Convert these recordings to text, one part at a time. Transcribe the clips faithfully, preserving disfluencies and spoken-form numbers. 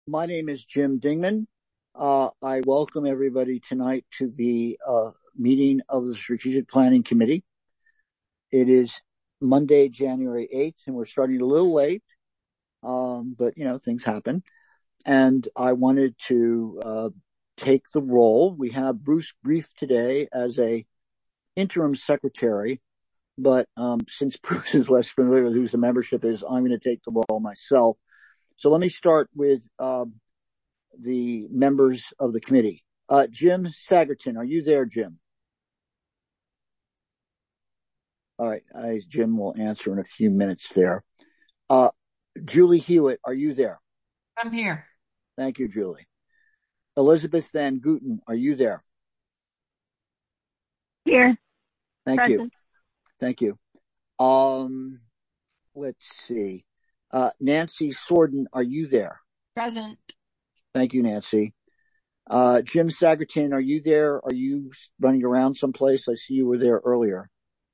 My name is Jim Dingman. Uh, I welcome everybody tonight to the uh, meeting of the Strategic Planning Committee. It is Monday, January eighth, and we're starting a little late, um, but, you know, things happen. And I wanted to uh, take the role. We have Bruce Brief today as a interim secretary, but um, since Bruce is less familiar with who the membership is, I'm going to take the role myself. So let me start with um, the members of the committee. Uh, Jim Sagerton, are you there, Jim? All right, I, Jim will answer in a few minutes there. Uh, Julie Hewitt, are you there? I'm here. Thank you, Julie. Elizabeth Van Guten, are you there? Here. Thank Present. you. Thank you. Um, let's see. Uh, Nancy Sorden, are you there? Present. Thank you, Nancy. Uh, Jim Sagerton, are you there? Are you running around someplace? I see you were there earlier.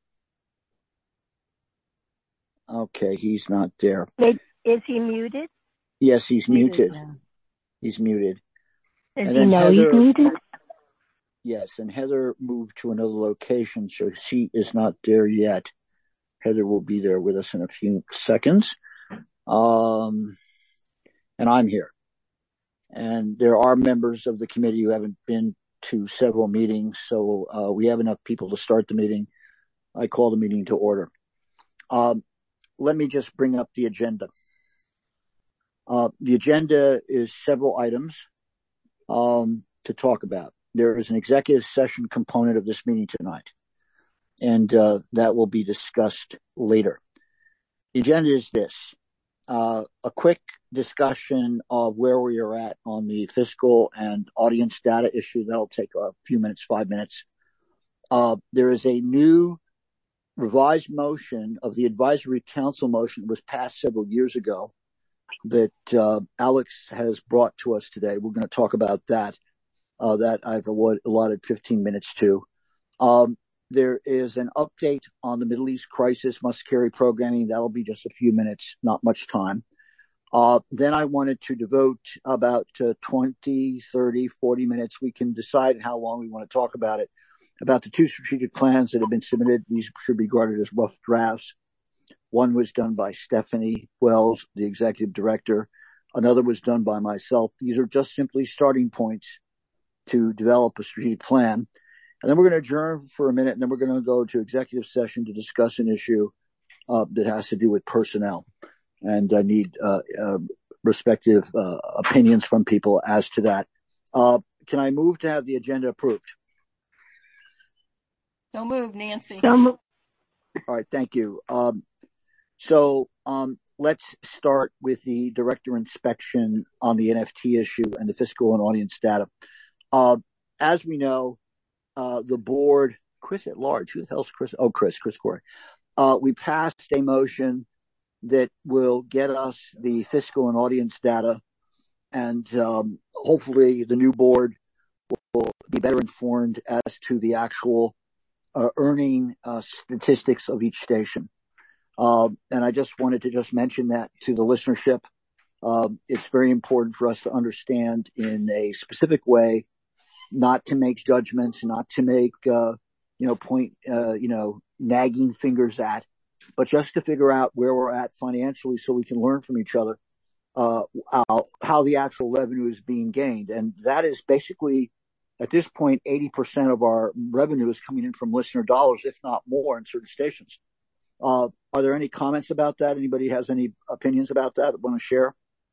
Okay, he's not there. Is he muted? Yes, he's muted. Yeah. He's muted. Does And he then know Heather, he's muted? yes, and Heather moved to another location, so she is not there yet. Heather will be there with us in a few seconds. Um, and I'm here. And there are members of the committee who haven't been to several meetings, so uh, we have enough people to start the meeting. I call the meeting to order. Um, let me just bring up the agenda. Uh, the agenda is several items um, to talk about. There is an executive session component of this meeting tonight, and uh, that will be discussed later. The agenda is this. Uh, a quick discussion of where we are at on the fiscal and audience data issue. That'll take a few minutes, five minutes. Uh, there is a new revised motion of the advisory council motion that was passed several years ago that uh, Alex has brought to us today. We're going to talk about that. Uh, that I've allotted fifteen minutes to. Um, there is an update on the Middle East crisis must-carry programming. That'll be just a few minutes, not much time. Uh, then I wanted to devote about uh, twenty, thirty, forty minutes. We can decide how long we want to talk about it. About the two strategic plans that have been submitted. These should be regarded as rough drafts. One was done by Stephanie Wells, the executive director. Another was done by myself. These are just simply starting points to develop a strategic plan. And then we're going to adjourn for a minute, and then we're going to go to executive session to discuss an issue uh, that has to do with personnel. And I need uh, uh, respective uh, opinions from people as to that. Uh, can I move to have the agenda approved? So move, Nancy. So move. All right, thank you. Um, so um, let's start with the director inspection on the N F T issue and the fiscal and audience data. Uh, as we know, uh, the board, Chris at large, who the hell's Chris? Oh, Chris, Chris Corey. Uh, we passed a motion that will get us the fiscal and audience data, and um, hopefully the new board will be better informed as to the actual uh, earning uh, statistics of each station. Uh, and I just wanted to just mention that to the listenership. Uh, it's very important for us to understand in a specific way, not to make judgments, not to make, uh, you know, point, uh, you know, nagging fingers at, but just to figure out where we're at financially so we can learn from each other, uh, how, how the actual revenue is being gained. And that is basically, at this point, eighty percent of our revenue is coming in from listener dollars, if not more, in certain stations. Uh, are there any comments about that? Anybody has any opinions about that want to share?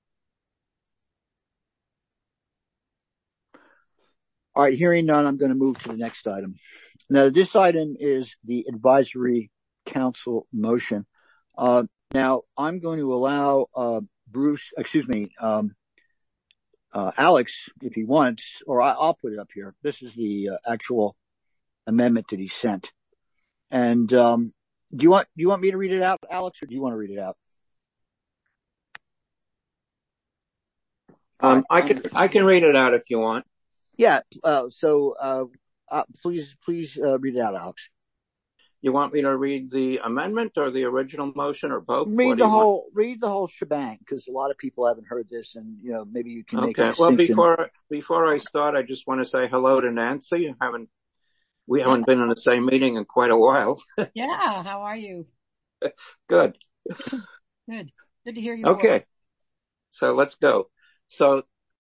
All right, hearing none, I'm going to move to the next item. Now, this item is the advisory council motion. Uh, now, I'm going to allow uh, Bruce, excuse me, um, uh, Alex, if he wants, or I, I'll put it up here. This is the uh, actual amendment that he sent. And um, do you want do you want me to read it out, Alex, or do you want to read it out? Um, I can I can read it out if you want. Yeah. Uh, so uh, uh, please please uh, read it out, Alex. you want me to read the amendment or the original motion or both? Read the whole, want? read the whole shebang, because a lot of people haven't heard this, and you know maybe you can okay. make a Well, distinction. before before I start, I just want to say hello to Nancy. I haven't we haven't yeah. been in the same meeting in quite a while. Yeah, how are you? Good. Good. Good to hear you. Okay, voice. So let's go. So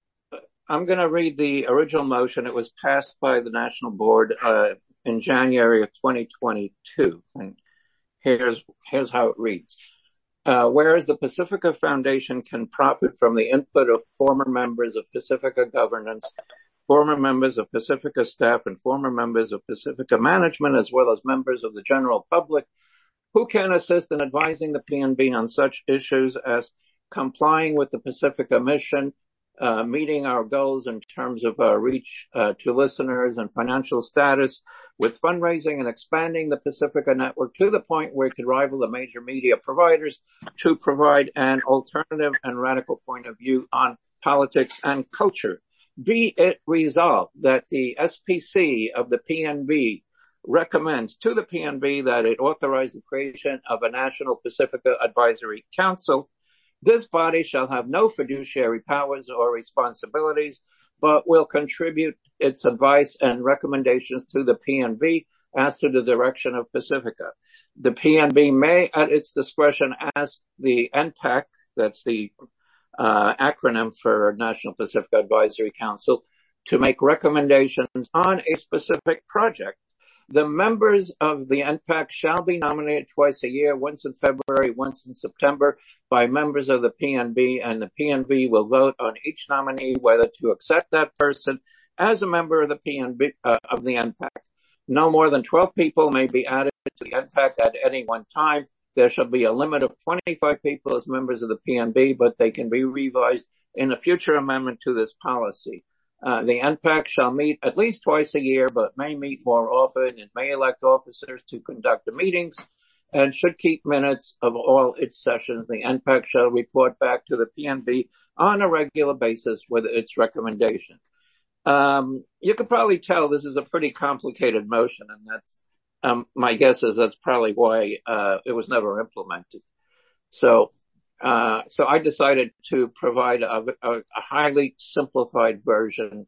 I'm going to read the original motion. It was passed by the National Board uh, in January of twenty twenty-two. And here's, here's how it reads. Uh, whereas the Pacifica Foundation can profit from the input of former members of Pacifica governance, former members of Pacifica staff, and former members of Pacifica management, as well as members of the general public, who can assist in advising the P N B on such issues as complying with the Pacifica mission, Uh, meeting our goals in terms of uh, reach uh, to listeners and financial status, with fundraising and expanding the Pacifica network to the point where it could rival the major media providers to provide an alternative and radical point of view on politics and culture. Be it resolved that the S P C of the P N B recommends to the P N B that it authorize the creation of a National Pacifica Advisory Council. This body shall have no fiduciary powers or responsibilities, but will contribute its advice and recommendations to the P N B as to the direction of Pacifica. The P N B may, at its discretion, ask the N P A C, that's the uh, acronym for National Pacifica Advisory Council, to make recommendations on a specific project. The members of the N P A C shall be nominated twice a year, once in February, once in September, by members of the P N B, and the P N B will vote on each nominee whether to accept that person as a member of the P N B, uh, of the N P A C. No more than twelve people may be added to the N P A C at any one time. There shall be a limit of twenty-five people as members of the P N B, but they can be revised in a future amendment to this policy. Uh, the N P A C shall meet at least twice a year, but may meet more often. It may elect officers to conduct the meetings and should keep minutes of all its sessions. The N P A C shall report back to the P N B on a regular basis with its recommendations. Um, you can probably tell this is a pretty complicated motion, and that's, um, my guess is that's probably why, uh, it was never implemented. So, Uh, so I decided to provide a, a, a highly simplified version,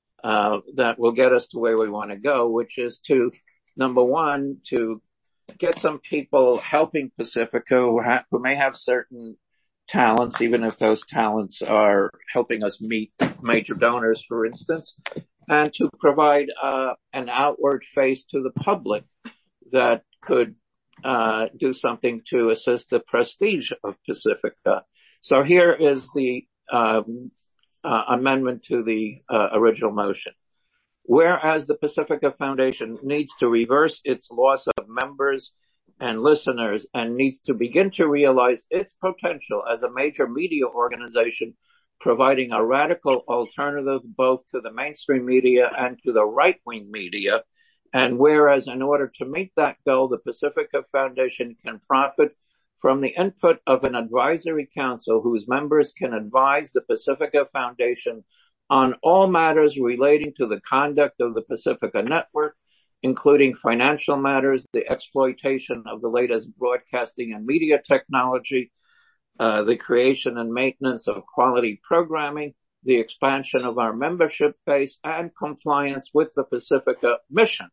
uh, that will get us to where we want to go, which is to, number one, to get some people helping Pacifica who, ha- who may have certain talents, even if those talents are helping us meet major donors, for instance, and to provide, uh, an outward face to the public that could Uh, do something to assist the prestige of Pacifica. So here is the um, uh, amendment to the uh, original motion. Whereas the Pacifica Foundation needs to reverse its loss of members and listeners and needs to begin to realize its potential as a major media organization, providing a radical alternative both to the mainstream media and to the right-wing media. And whereas in order to meet that goal, the Pacifica Foundation can profit from the input of an advisory council whose members can advise the Pacifica Foundation on all matters relating to the conduct of the Pacifica Network, including financial matters, the exploitation of the latest broadcasting and media technology, uh, the creation and maintenance of quality programming, the expansion of our membership base, and compliance with the Pacifica mission.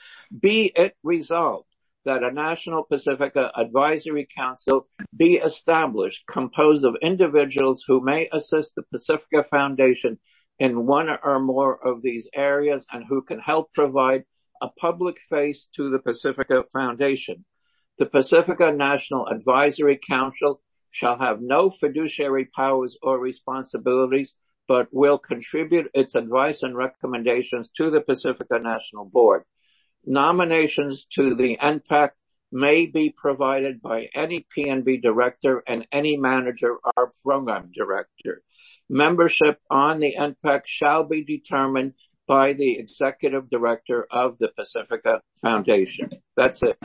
Be it resolved that a National Pacifica Advisory Council be established, composed of individuals who may assist the Pacifica Foundation in one or more of these areas and who can help provide a public face to the Pacifica Foundation. The Pacifica National Advisory Council shall have no fiduciary powers or responsibilities, but will contribute its advice and recommendations to the Pacifica National Board. Nominations to the N P A C may be provided by any P N B director and any manager or program director. Membership on the N P A C shall be determined by the executive director of the Pacifica Foundation. That's it.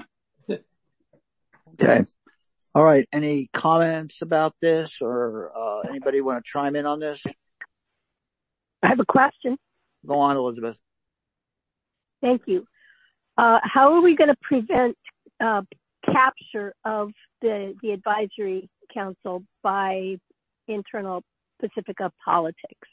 Okay. All right. Any comments about this, or uh, anybody want to chime in on this? I have a question. Go on, Elizabeth. Thank you. Uh, how are we going to prevent uh, capture of the, the advisory council by internal Pacifica politics?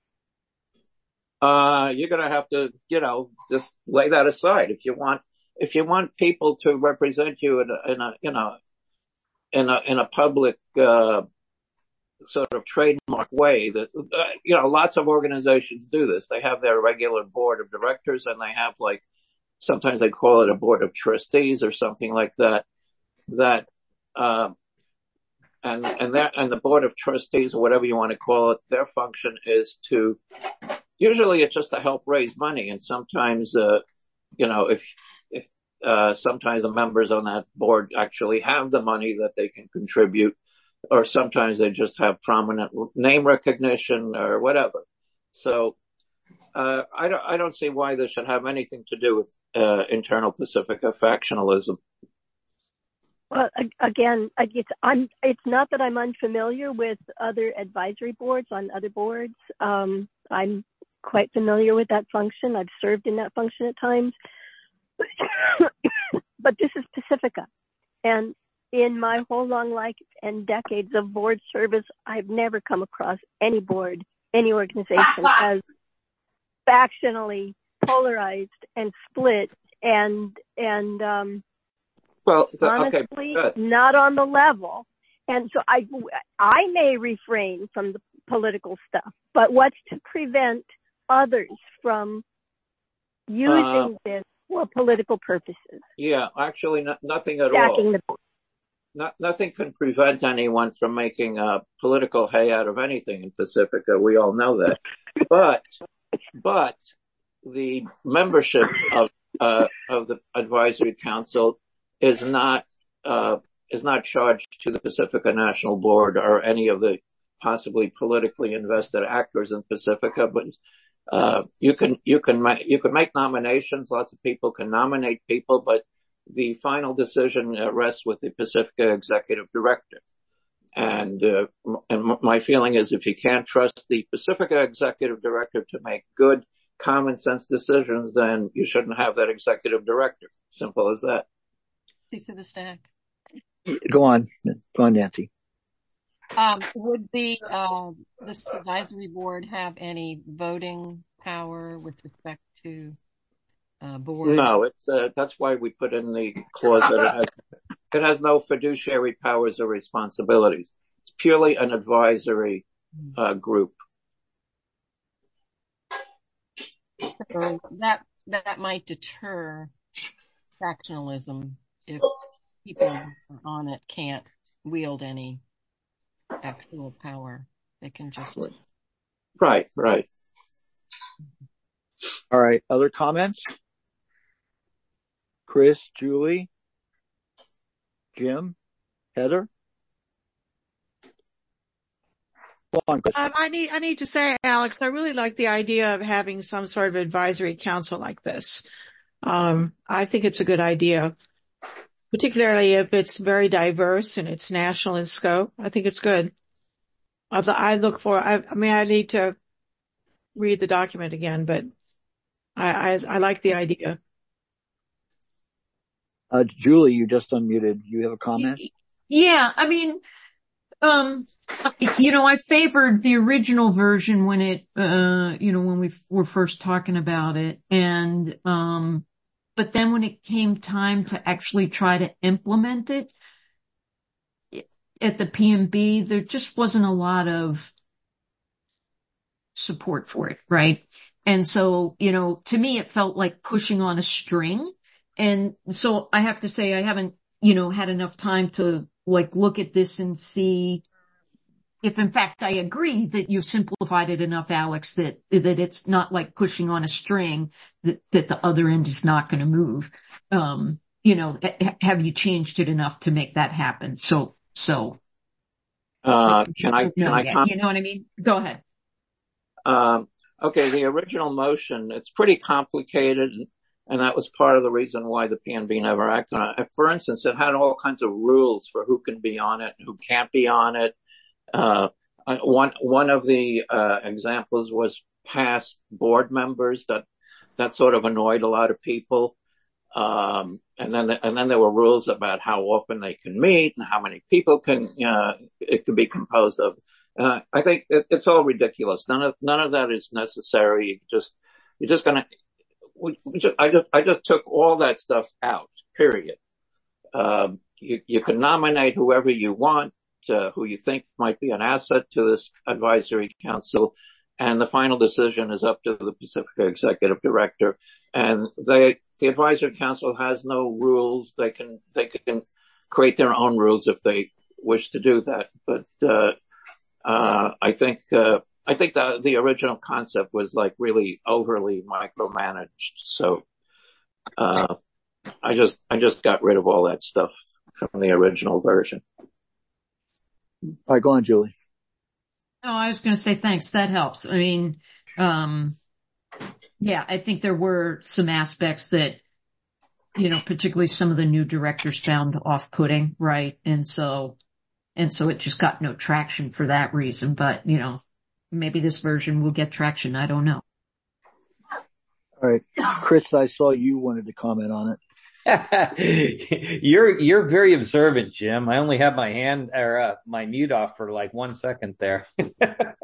Uh, you're going to have to, you know, just lay that aside. If you want, if you want people to represent you in a, in a, you know, in a, in a public, uh, sort of trademark way that, uh, you know, lots of organizations do this. They have their regular board of directors and they have like, sometimes they call it a board of trustees or something like that, that, um, and, and that, and the board of trustees or whatever you want to call it, their function is to, usually it's just to help raise money. And sometimes, uh, you know, if, if, uh, sometimes the members on that board actually have the money that they can contribute, or sometimes they just have prominent name recognition or whatever. So, uh, I don't, I don't see why this should have anything to do with, uh, internal Pacifica factionalism. Well, again, it's, I'm, it's not that I'm unfamiliar with other advisory boards on other boards. Um, I'm quite familiar with that function. I've served in that function at times. But this is Pacifica. And in my whole long life and decades of board service, I've never come across any board, any organization as factionally polarized and split and, and, um, well, the, honestly, okay, not on the level. And so I, I may refrain from the political stuff, but what's to prevent others from using uh, this for political purposes? Yeah, actually, no, nothing at Stacking all. The- Not, nothing can prevent anyone from making a political hay out of anything in Pacifica. We all know that. But, but the membership of, uh, of the advisory council is not, uh, is not charged to the Pacifica National Board or any of the possibly politically invested actors in Pacifica, but, uh, you can, you can make, you can make nominations. Lots of people can nominate people, but the final decision uh, rests with the Pacifica executive director. And, uh, and my feeling is if you can't trust the Pacifica executive director to make good common sense decisions, then you shouldn't have that executive director. Simple as that. Piece of the stack. Go on. Go on, Nancy. Um, would the, uh, this advisory board have any voting power with respect to Uh, board? No, it's, uh, that's why we put in the clause that it has, it has no fiduciary powers or responsibilities. It's purely an advisory, uh, group. So that, that might deter factionalism if people on it can't wield any actual power. They can just. Right, right. All right. Other comments? Chris, Julie, Jim, Heather? Go on, Chris. Um, I need, I need to say, Alex, I really like the idea of having some sort of advisory council like this. Um, I think it's a good idea, particularly if it's very diverse and it's national in scope. I think it's good. I, I look for, I, I mean, I need to read the document again, but I, I, I like the idea. Uh, Julie, you just unmuted. You have a comment? Yeah, I mean, um, you know, I favored the original version when it, uh, you know, when we were first talking about it. And, um, but then when it came time to actually try to implement it at the P M B, there just wasn't a lot of support for it, right? And so, you know, to me, it felt like pushing on a string. And so I have to say I haven't, you know, had enough time to like look at this and see if in fact I agree that you simplified it enough, Alex, that, that it's not like pushing on a string that, that the other end is not going to move. Um, you know, have you changed it enough to make that happen? So, so. Uh, can I, can I comment? You know what I mean? Go ahead. Um, okay. The original motion, it's pretty complicated. And that was part of the reason why the P N B never acted on it. For instance, it had all kinds of rules for who can be on it and who can't be on it. Uh, one, one of the, uh, examples was past board members that, that sort of annoyed a lot of people. Um, and then, and then there were rules about how often they can meet and how many people can, uh, it could be composed of. Uh, I think it, it's all ridiculous. None of, none of that is necessary. You just, you're just gonna, we, we just, I just, I just took all that stuff out, period. Um, you, you can nominate whoever you want, uh, who you think might be an asset to this advisory council. And the final decision is up to the Pacifica executive director. And they, the advisory council has no rules. They can, they can create their own rules if they wish to do that. But, uh, uh, I think, uh, I think the, the original concept was like really overly micromanaged. So, uh, I just, I just got rid of all that stuff from the original version. All right, go on, Julie. No, I was going to say thanks. That helps. I mean, um, yeah, I think there were some aspects that, you know, particularly some of the new directors found off-putting, right? And so, and so it just got no traction for that reason. But, you know, maybe this version will get traction. I don't know. All right. Chris, I saw you wanted to comment on it. you're you're very observant, Jim. I only have my hand or uh, my mute off for like one second there. uh,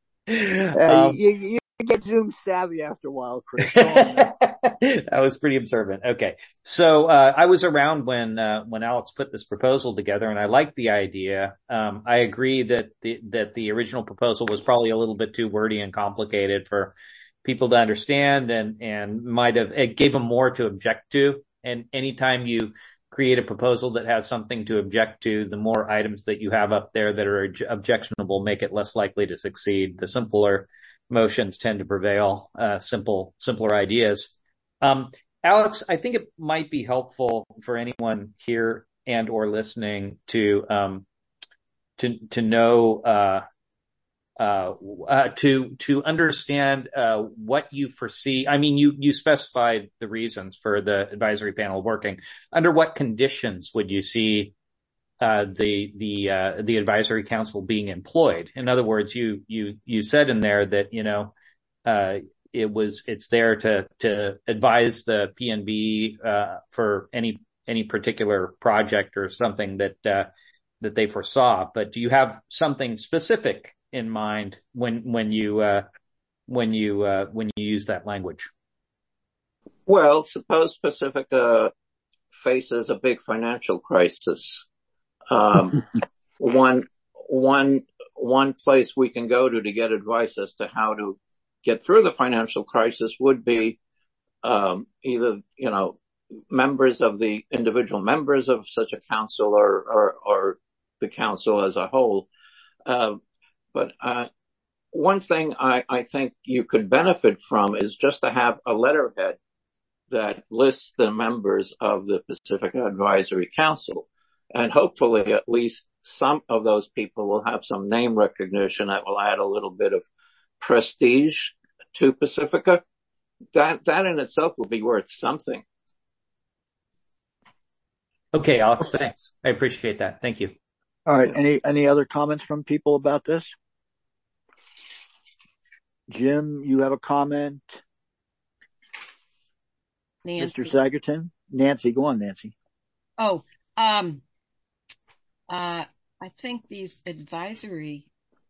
um, you, you get Zoom savvy after a while, Chris. That was pretty observant. Okay, so uh, I was around when uh, when Alex put this proposal together, and I liked the idea. Um, I agree that the that the original proposal was probably a little bit too wordy and complicated for people to understand, and and might have it gave them more to object to. And anytime you create a proposal that has something to object to, the more items that you have up there that are objectionable make it less likely to succeed. The simpler motions tend to prevail, uh, simple, simpler ideas. Um, Alex, I think it might be helpful for anyone here and or listening to, um, to, to know, uh, Uh, uh, to, to understand, uh, what you foresee. I mean, you, you specified the reasons for the advisory panel working. Under what conditions would you see, uh, the, the, uh, the advisory council being employed? In other words, you, you, you said in there that, you know, uh, it was, it's there to, to advise the P N B, uh, for any, any particular project or something that, uh, that they foresaw. But do you have something specific in mind when, when you, uh, when you, uh, when you use that language? Well, suppose Pacifica faces a big financial crisis. Um, one, one, one place we can go to to get advice as to how to get through the financial crisis would be, um, either, you know, members of the individual members of such a council or, or, or the council as a whole. Uh, But, uh, one thing I, I think you could benefit from is just to have a letterhead that lists the members of the Pacifica Advisory Council. And hopefully at least some of those people will have some name recognition that will add a little bit of prestige to Pacifica. That, that in itself will be worth something. Okay, Alex, thanks. I appreciate that. Thank you. All right. Any, any other comments from people about this? Jim, you have a comment? Nancy. Mister Sagerton? Nancy, go on, Nancy. Oh, um, uh, I think these advisory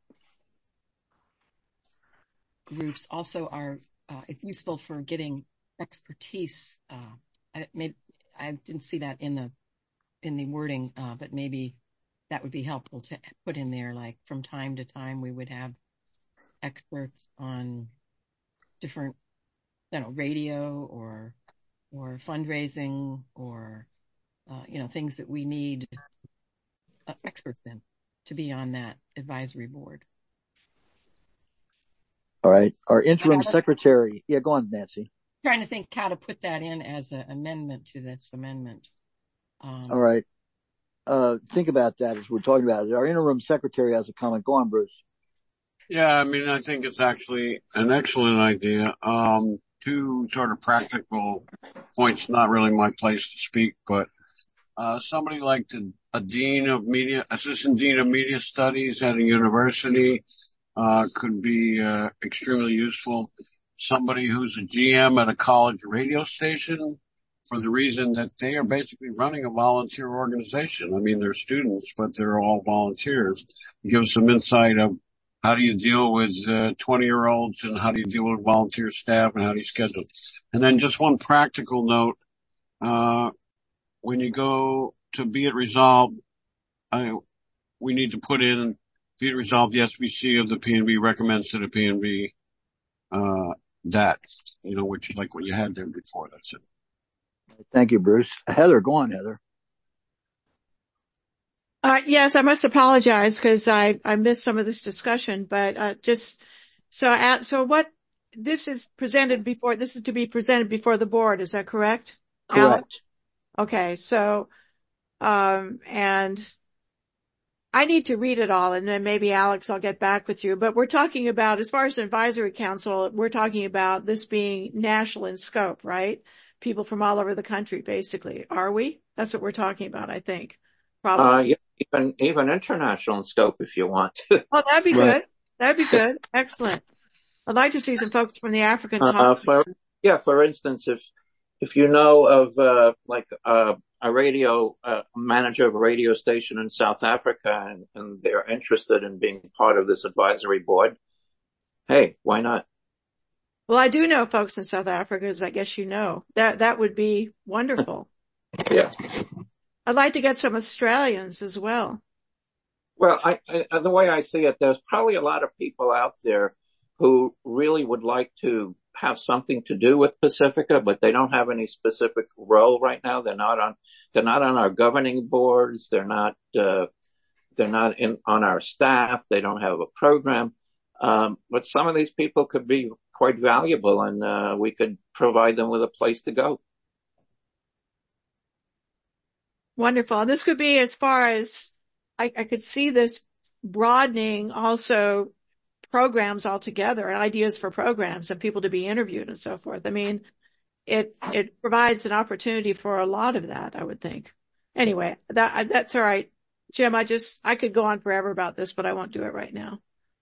groups also are uh, useful for getting expertise. Uh, I, maybe, I didn't see that in the in the wording, uh, but maybe that would be helpful to put in there. Like from time to time, we would have experts on different, you know, radio or or fundraising or uh, you know, things that we need uh, experts in to be on that advisory board. All right. Our interim secretary. Yeah, go on, Nancy. Trying to think how to put that in as an amendment to this amendment. Um, All right. Uh, think about that as we're talking about it. Our interim secretary has a comment. Go on, Bruce. Yeah, I mean, I think it's actually an excellent idea. Um, two sort of practical points, not really my place to speak, but, uh, somebody like the, a dean of media, assistant dean of media studies at a university, uh, could be, uh, extremely useful. Somebody who's a G M at a college radio station, for the reason that they are basically running a volunteer organization. I mean, they're students, but they're all volunteers. It gives some insight of how do you deal with uh, twenty-year-olds and how do you deal with volunteer staff and how do you schedule. And then just one practical note, uh, when you go to be it resolved, I, we need to put in be it resolved the S B C of the P N B recommends to the P N B uh, that, you know, which is like what you had there before. That's it. Thank you, Bruce. Heather, go on, Heather. Uh, yes, I must apologize because I, I missed some of this discussion, but, uh, just, so, uh, so what, this is presented before, this is to be presented before the board, is that correct? Correct. Alex? Okay, so, um, and I need to read it all and then maybe Alex, I'll get back with you, but we're talking about, as far as the advisory council, we're talking about this being national in scope, right? People from all over the country, basically. Are we? That's what we're talking about, I think. Probably. Uh, yeah, even, even international in scope if you want to. Oh, that'd be Right. good. That'd be good. Excellent. I'd like to see some folks from the African Uh, continent. for, yeah, for instance, if, if you know of, uh, like, uh, a radio, uh, manager of a radio station in South Africa and, and they're interested in being part of this advisory board, hey, why not? Well, I do know folks in South Africa, as I guess you know. That, that would be wonderful. Yeah. I'd like to get some Australians as well. Well, I, I, the way I see it, there's probably a lot of people out there who really would like to have something to do with Pacifica, but they don't have any specific role right now. They're not on, they're not on our governing boards. They're not, uh, they're not in, on our staff. They don't have a program. Um, but some of these people could be quite valuable and, uh, we could provide them with a place to go. Wonderful. This could be as far as I, I could see this broadening also programs altogether, ideas for programs and people to be interviewed and so forth. I mean, it, it provides an opportunity for a lot of that, I would think. Anyway, that, that's all right. Jim, I just, I could go on forever about this, but I won't do it right now.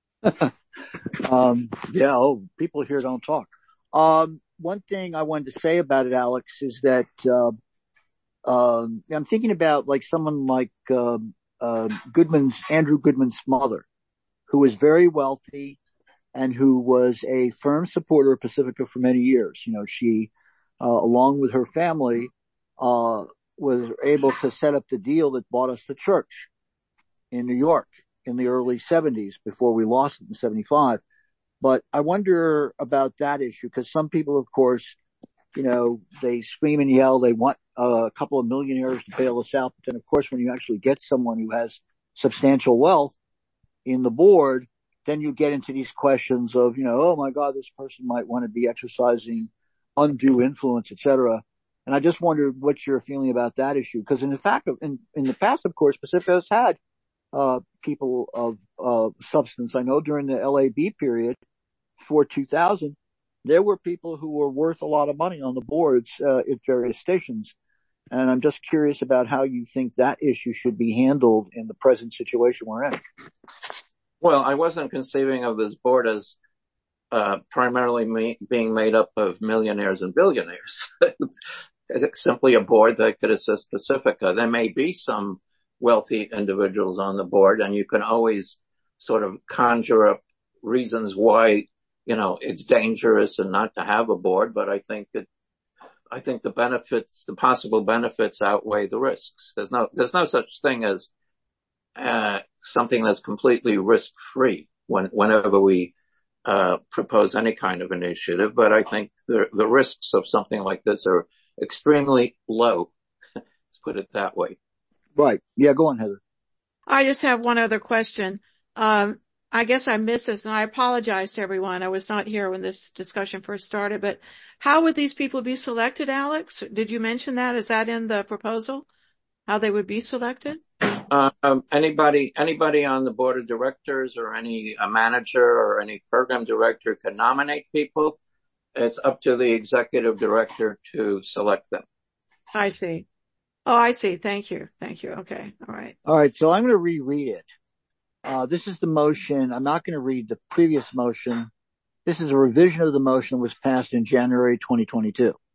um, yeah, oh, people here don't talk. Um, one thing I wanted to say about it, Alex, is that, uh, um, I'm thinking about like someone like, uh, uh, Goodman's, Andrew Goodman's mother, who was very wealthy and who was a firm supporter of Pacifica for many years. You know, she, uh, along with her family, uh, was able to set up the deal that bought us the church in New York in the early seventies before we lost it in seventy-five. But I wonder about that issue because some people, of course, you know, they scream and yell. They want uh, a couple of millionaires to bail us out. But then, of course, when you actually get someone who has substantial wealth in the board, then you get into these questions of, you know, oh my God, this person might want to be exercising undue influence, et cetera. And I just wondered what you're feeling about that issue. Because in the fact of, in, in the past, of course, Pacifica has had, uh, people of, uh, substance. I know during the L A B period before two thousand, there were people who were worth a lot of money on the boards, uh, at various stations. And I'm just curious about how you think that issue should be handled in the present situation we're in. Well, I wasn't conceiving of this board as uh primarily ma- being made up of millionaires and billionaires. It's simply a board that could assist Pacifica. There may be some wealthy individuals on the board, and you can always sort of conjure up reasons why, you know, it's dangerous and not to have a board. But I think that I think the benefits, the possible benefits outweigh the risks. There's no, there's no such thing as, uh, something that's completely risk free when, whenever we, uh, propose any kind of initiative. But I think the, the risks of something like this are extremely low. Let's put it that way. Right. Yeah, go on, Heather. I just have one other question. Um, I guess I missed this and I apologize to everyone. I was not here when this discussion first started, but how would these people be selected, Alex? Did you mention that? Is that in the proposal? How they would be selected? Um, anybody, anybody on the board of directors or any a manager or any program director can nominate people. It's up to the executive director to select them. I see. Oh, I see. Thank you. Thank you. Okay. All right. All right. So I'm going to reread it. Uh, this is the motion. I'm not going to read the previous motion. This is a revision of the motion that was passed in January twenty twenty-two.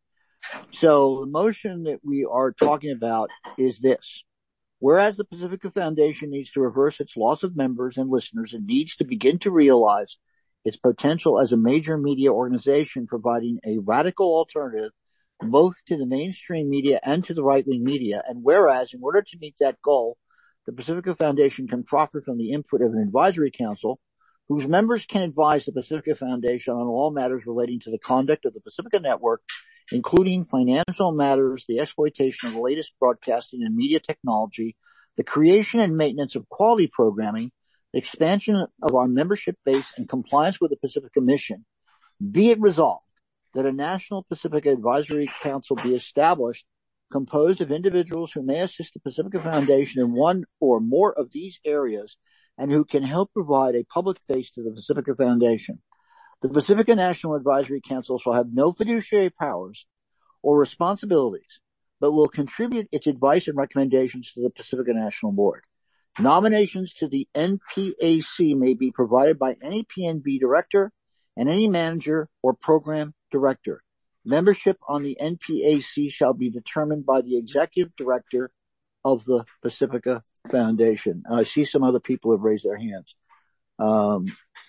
So the motion that we are talking about is this. Whereas the Pacifica Foundation needs to reverse its loss of members and listeners and needs to begin to realize its potential as a major media organization providing a radical alternative both to the mainstream media and to the right-wing media. And whereas in order to meet that goal, the Pacifica Foundation can profit from the input of an advisory council whose members can advise the Pacifica Foundation on all matters relating to the conduct of the Pacifica Network, including financial matters, the exploitation of the latest broadcasting and media technology, the creation and maintenance of quality programming, the expansion of our membership base, and compliance with the Pacifica mission. Be it resolved that a National Pacifica Advisory Council be established composed of individuals who may assist the Pacifica Foundation in one or more of these areas and who can help provide a public face to the Pacifica Foundation. The Pacifica National Advisory Council shall have no fiduciary powers or responsibilities, but will contribute its advice and recommendations to the Pacifica National Board. Nominations to the N P A C may be provided by any P N B director and any manager or program director. Membership on the N P A C shall be determined by the executive director of the Pacifica Foundation. I see some other people have raised their hands. Um,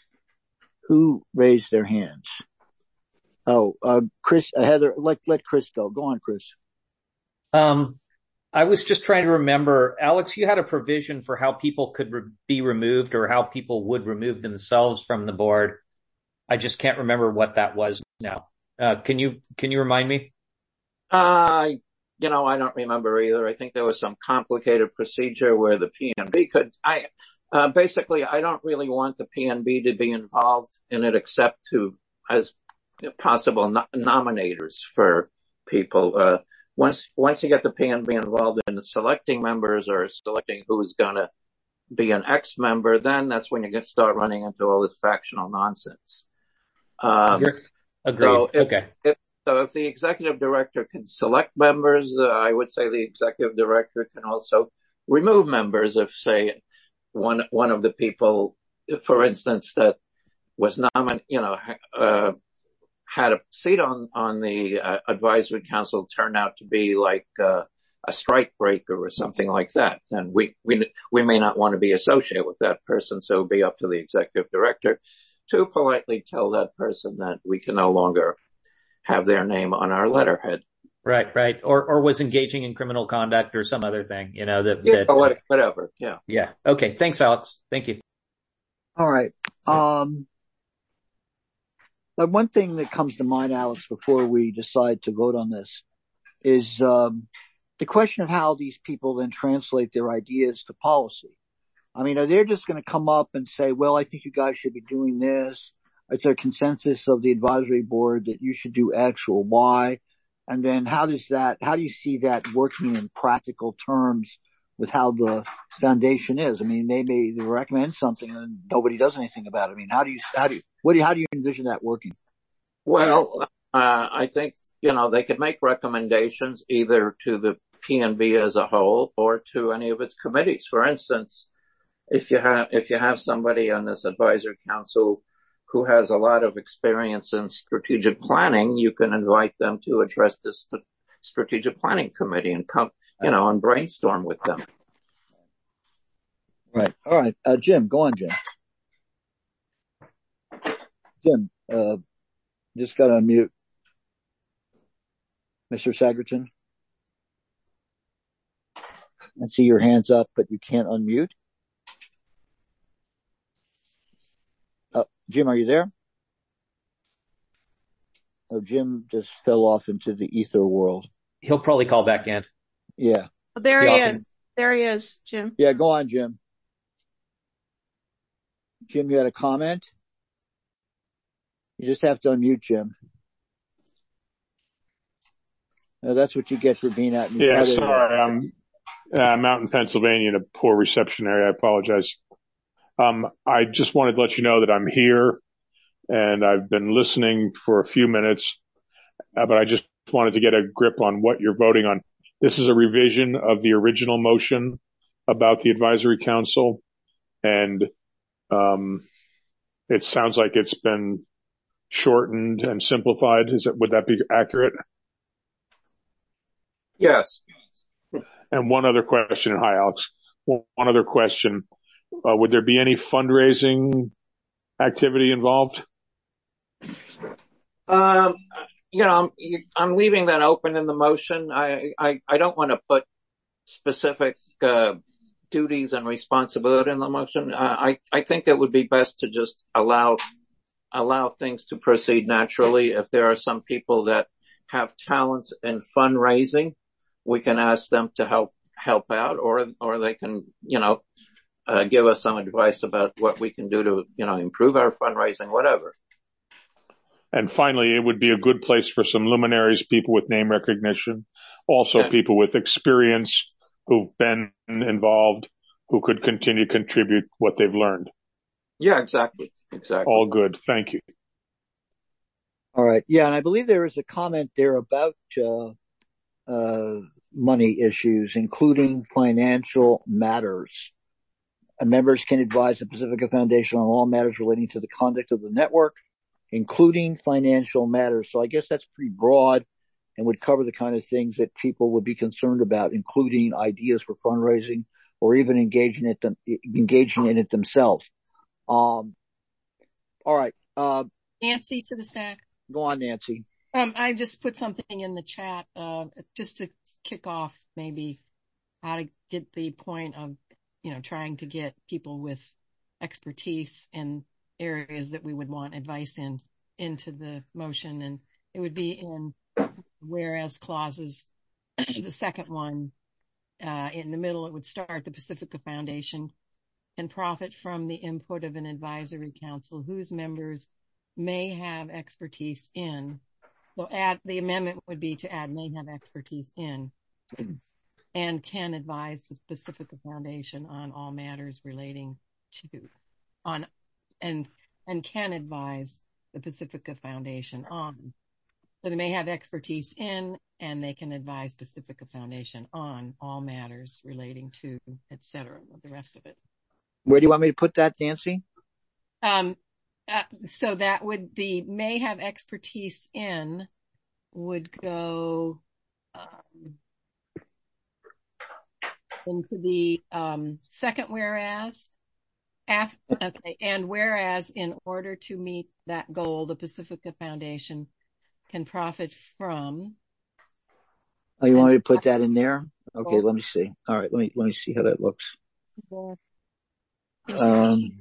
who raised their hands? Oh, uh, Chris, uh, Heather, let, let Chris go. Go on, Chris. Um, I was just trying to remember, Alex, you had a provision for how people could re- be removed or how people would remove themselves from the board. I just can't remember what that was now. Uh, can you, can you remind me? Uh, you know, I don't remember either. I think there was some complicated procedure where the P N B could, I, uh, basically, I don't really want the P N B to be involved in it except to, as possible no- nominators for people. Uh, once, once you get the P N B involved in selecting members or selecting who's gonna be an ex-member, then that's when you get start running into all this factional nonsense. Um, Agreed. so if, Okay. If, so if the executive director can select members, uh, I would say the executive director can also remove members if, say, one, one of the people, for instance, that was nominated, you know, uh, had a seat on, on the uh, advisory council turned out to be like, uh, a strike breaker or something like that. And we, we, we may not want to be associated with that person. So it'll be up to the executive director to politely tell that person that we can no longer have their name on our letterhead. Right, right. Or, or was engaging in criminal conduct or some other thing, you know, that, yeah, that, uh, whatever. Yeah. Yeah. Okay. Thanks, Alex. Thank you. All right. Um, but one thing that comes to mind, Alex, before we decide to vote on this is, um, the question of how these people then translate their ideas to policy. I mean, are they just going to come up and say, well, I think you guys should be doing this. It's a consensus of the advisory board that you should do X or Y. And then how does that, how do you see that working in practical terms with how the foundation is? I mean, they may recommend something and nobody does anything about it. I mean, how do you, how do you, what do you, how do you envision that working? Well, uh, I think, you know, they could make recommendations either to the P N B as a whole or to any of its committees. For instance, if you have, if you have somebody on this advisory council who has a lot of experience in strategic planning, you can invite them to address this st- strategic planning committee and come, you know, and brainstorm with them. Right. All right. Uh, Jim, go on, Jim. Jim, uh, just got to unmute. Mister Sagerton. I see your hands up, but you can't unmute. Uh, Jim, are you there? Oh, Jim just fell off into the ether world. He'll probably call back in. Yeah. Oh, there He he often- is. There he is, Jim. Yeah, go on, Jim. Jim, you had a comment? You just have to unmute, Jim. No, that's what you get for being out in the Yeah, other- sorry. I'm, uh, I'm out in Pennsylvania in a poor reception area. I apologize. Um, I just wanted to let you know that I'm here and I've been listening for a few minutes, uh, but I just wanted to get a grip on what you're voting on. This is a revision of the original motion about the advisory council, and um, it sounds like it's been shortened and simplified. Is it? Would that be accurate? Yes. And one other question. Hi, Alex. One other question. Uh, would there be any fundraising activity involved? Um, you know, I'm, I'm leaving that open in the motion. I, I, I don't want to put specific, uh, duties and responsibility in the motion. Uh, I, I think it would be best to just allow, allow things to proceed naturally. If there are some people that have talents in fundraising, we can ask them to help, help out, or, or they can, you know, uh, give us some advice about what we can do to, you know, improve our fundraising, whatever. And finally, it would be a good place for some luminaries, people with name recognition, also Yeah. people with experience who've been involved, who could continue to contribute what they've learned. Yeah, exactly. Exactly. All good. Thank you. All right. Yeah, and I believe there is a comment there about uh, uh, money issues, including financial matters. Uh, members can advise the Pacifica Foundation on all matters relating to the conduct of the network, including financial matters. So I guess that's pretty broad and would cover the kind of things that people would be concerned about, including ideas for fundraising or even engaging it them, engaging in it themselves. Um, all right. Uh, Nancy to the stack. Go on, Nancy. Um, I just put something in the chat, uh, just to kick off maybe how to get the point of, you know, trying to get people with expertise in areas that we would want advice in into the motion. And it would be in whereas clauses. The second one, uh, in the middle, it would start: the Pacifica Foundation can profit from the input of an advisory council whose members may have expertise in. So add, the amendment would be to add may have expertise in and can advise the Pacifica Foundation on all matters relating to on and and can advise the Pacifica Foundation on. So they may have expertise in and they can advise Pacifica Foundation on all matters relating to, et cetera, the rest of it. Where do you want me to put that, Nancy? Um, uh, so that would, the may have expertise in would go um, into the um, second whereas. Af- okay, and whereas in order to meet that goal, the Pacifica Foundation can profit from. Oh, you want me to put that in there? Okay, let me see. All right, let me let me see how that looks. Um,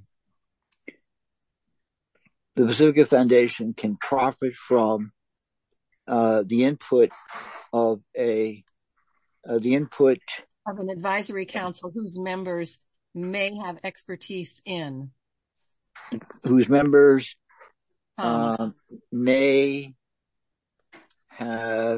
the Pacifica Foundation can profit from uh, the input of a uh, the input of an advisory council whose members may have expertise in. Whose members um, uh, may have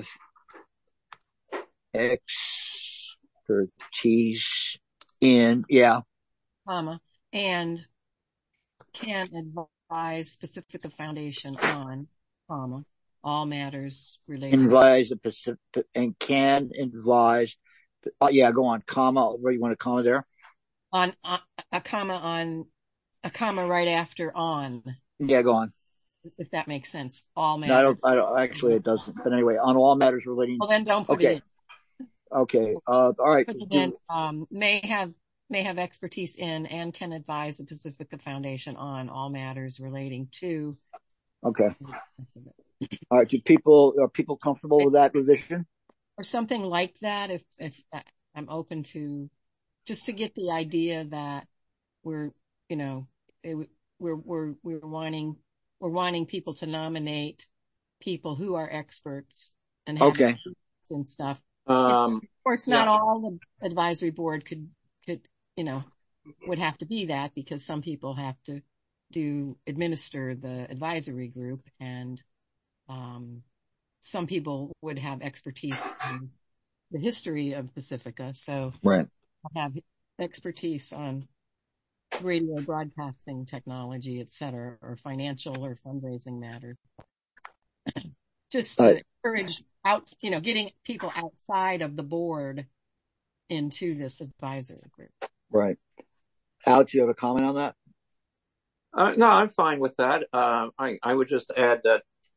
expertise in, yeah. Comma, and can advise Pacifica Foundation on, comma, all matters related. Advise a Pacific, and can advise, uh, yeah, go on, comma, where you want a comma there? On, uh, a comma on, a comma right after on. Yeah, go on. If that makes sense. All matters. No, I don't, I don't, actually it doesn't. But anyway, on all matters relating. Well, then don't put okay. it in. Okay. Uh, all right. Put it in, um, may have, may have expertise in and can advise the Pacifica Foundation on all matters relating to. Okay. All right. Do people, are people comfortable with that revision? Or something like that. If, if I'm open to, just to get the idea that we're, you know, it, we're, we're, we're wanting, we're wanting people to nominate people who are experts and have okay. and stuff. Um, of course, not yeah. all the advisory board could, could, you know, would have to be that, because some people have to do, administer the advisory group, and, um, some people would have expertise in the history of Pacifica. So right. have expertise on radio broadcasting technology, et cetera, or financial or fundraising matters. Just to right. encourage out, you know, getting people outside of the board into this advisory group. Right. Alex, do you have a comment on that? Uh, no, I'm fine with that. Uh, I, I would just add that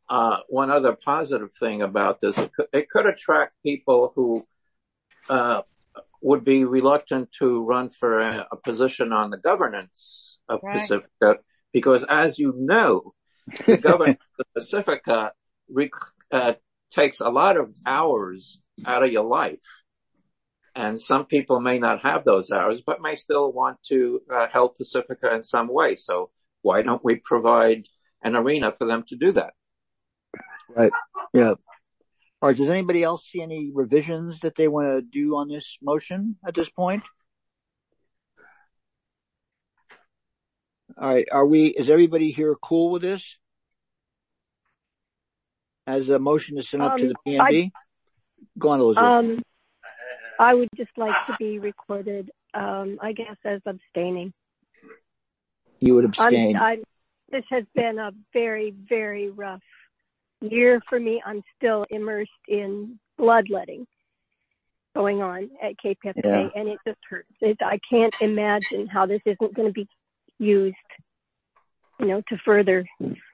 uh, one other positive thing about this, it could, it could attract people who, uh, would be reluctant to run for a, a position on the governance of right. Pacifica, because as you know, the governance of Pacifica rec- uh, takes a lot of hours out of your life. And some people may not have those hours, but may still want to uh, help Pacifica in some way. So why don't we provide an arena for them to do that? Right. Yeah. All right. Does anybody else see any revisions that they want to do on this motion at this point? All right. Are we, is everybody here cool with this? As a motion to send up um, to the P M B? I, Go on, Elizabeth. Um, I would just like to be recorded, um, I guess, as abstaining. You would abstain? I'm, I'm, this has been a very, very rough year for me. I'm still immersed in bloodletting going on at K P F K, yeah. and it just hurts. It, I can't imagine how this isn't going to be used, you know, to further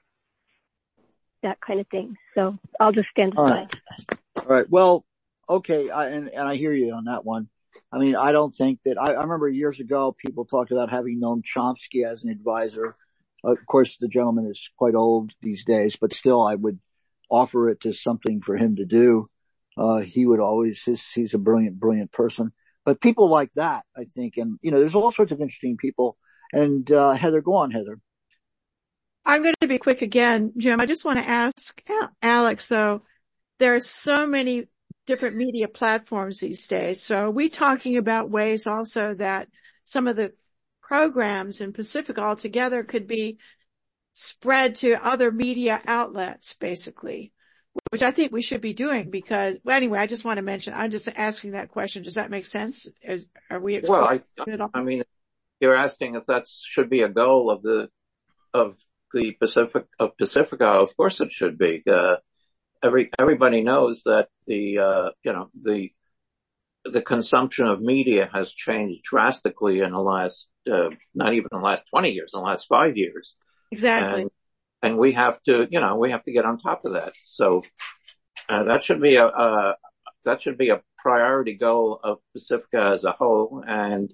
that kind of thing. So I'll just stand aside. All right. All right. Well, okay. I, and, and I hear you on that one. I mean, I don't think that, I, I remember years ago, people talked about having Noam Chomsky as an advisor. Of course, the gentleman is quite old these days, but still I would offer it to something for him to do. Uh, he would always, his, he's a brilliant, brilliant person, but people like that, I think, and, you know, there's all sorts of interesting people. And, uh, Heather, go on, Heather. I'm going to be quick again, Jim. I just want to ask Alex, so there are so many different media platforms these days. So are we talking about ways also that some of the programs in Pacifica altogether could be spread to other media outlets, basically, which I think we should be doing because, well, anyway, I just want to mention, I'm just asking that question. Does that make sense? Is, are we well, I, I mean, you're asking if that should be a goal of the, of the Pacific, of Pacifica. Of course it should be. Uh, every, everybody knows that the, uh, you know, the, the consumption of media has changed drastically in the last, uh, not even the last twenty years, in the last five years. Exactly. And, and we have to, you know, we have to get on top of that. So, uh, that should be a, uh, that should be a priority goal of Pacifica as a whole. And,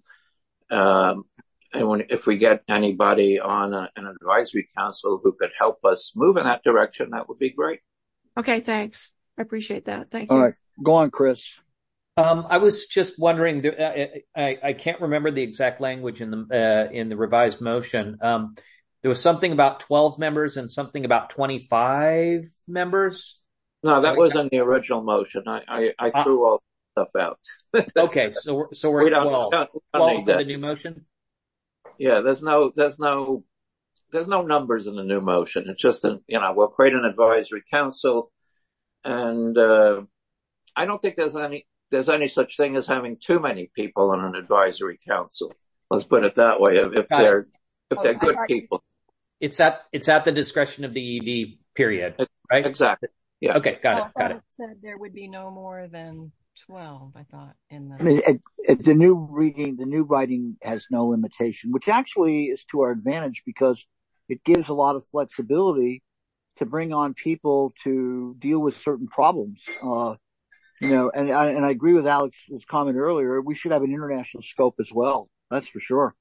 um, and when, if we get anybody on a, an advisory council who could help us move in that direction, that would be great. Okay. Thanks. I appreciate that. Thank you. All right. Go on, Chris. Um, I was just wondering, I, I, I can't remember the exact language in the, uh, in the revised motion. Um, there was something about twelve members and something about twenty-five members. No, that was in the original motion. I, I, I threw uh, all the stuff out. Okay. So we're, so we're we at don't, twelve. Don't, don't twelve for that. the new motion? Yeah, there's no, there's no, there's no numbers in the new motion. It's just, a, you know, we'll create an advisory council and, uh, I don't think there's any, there's any such thing as having too many people on an advisory council. Let's put it that way. If, if they're, it. if they're good people. It's at, it's at the discretion of the E D, period, right? Exactly. Yeah. Okay. Got well, it. Got it. Said there would be no more than twelve, I thought, in the. I mean, at, at the new reading, the new writing has no limitation, which actually is to our advantage because it gives a lot of flexibility to bring on people to deal with certain problems. Uh, you know, and I, and I agree with Alex's comment earlier. We should have an international scope as well. That's for sure.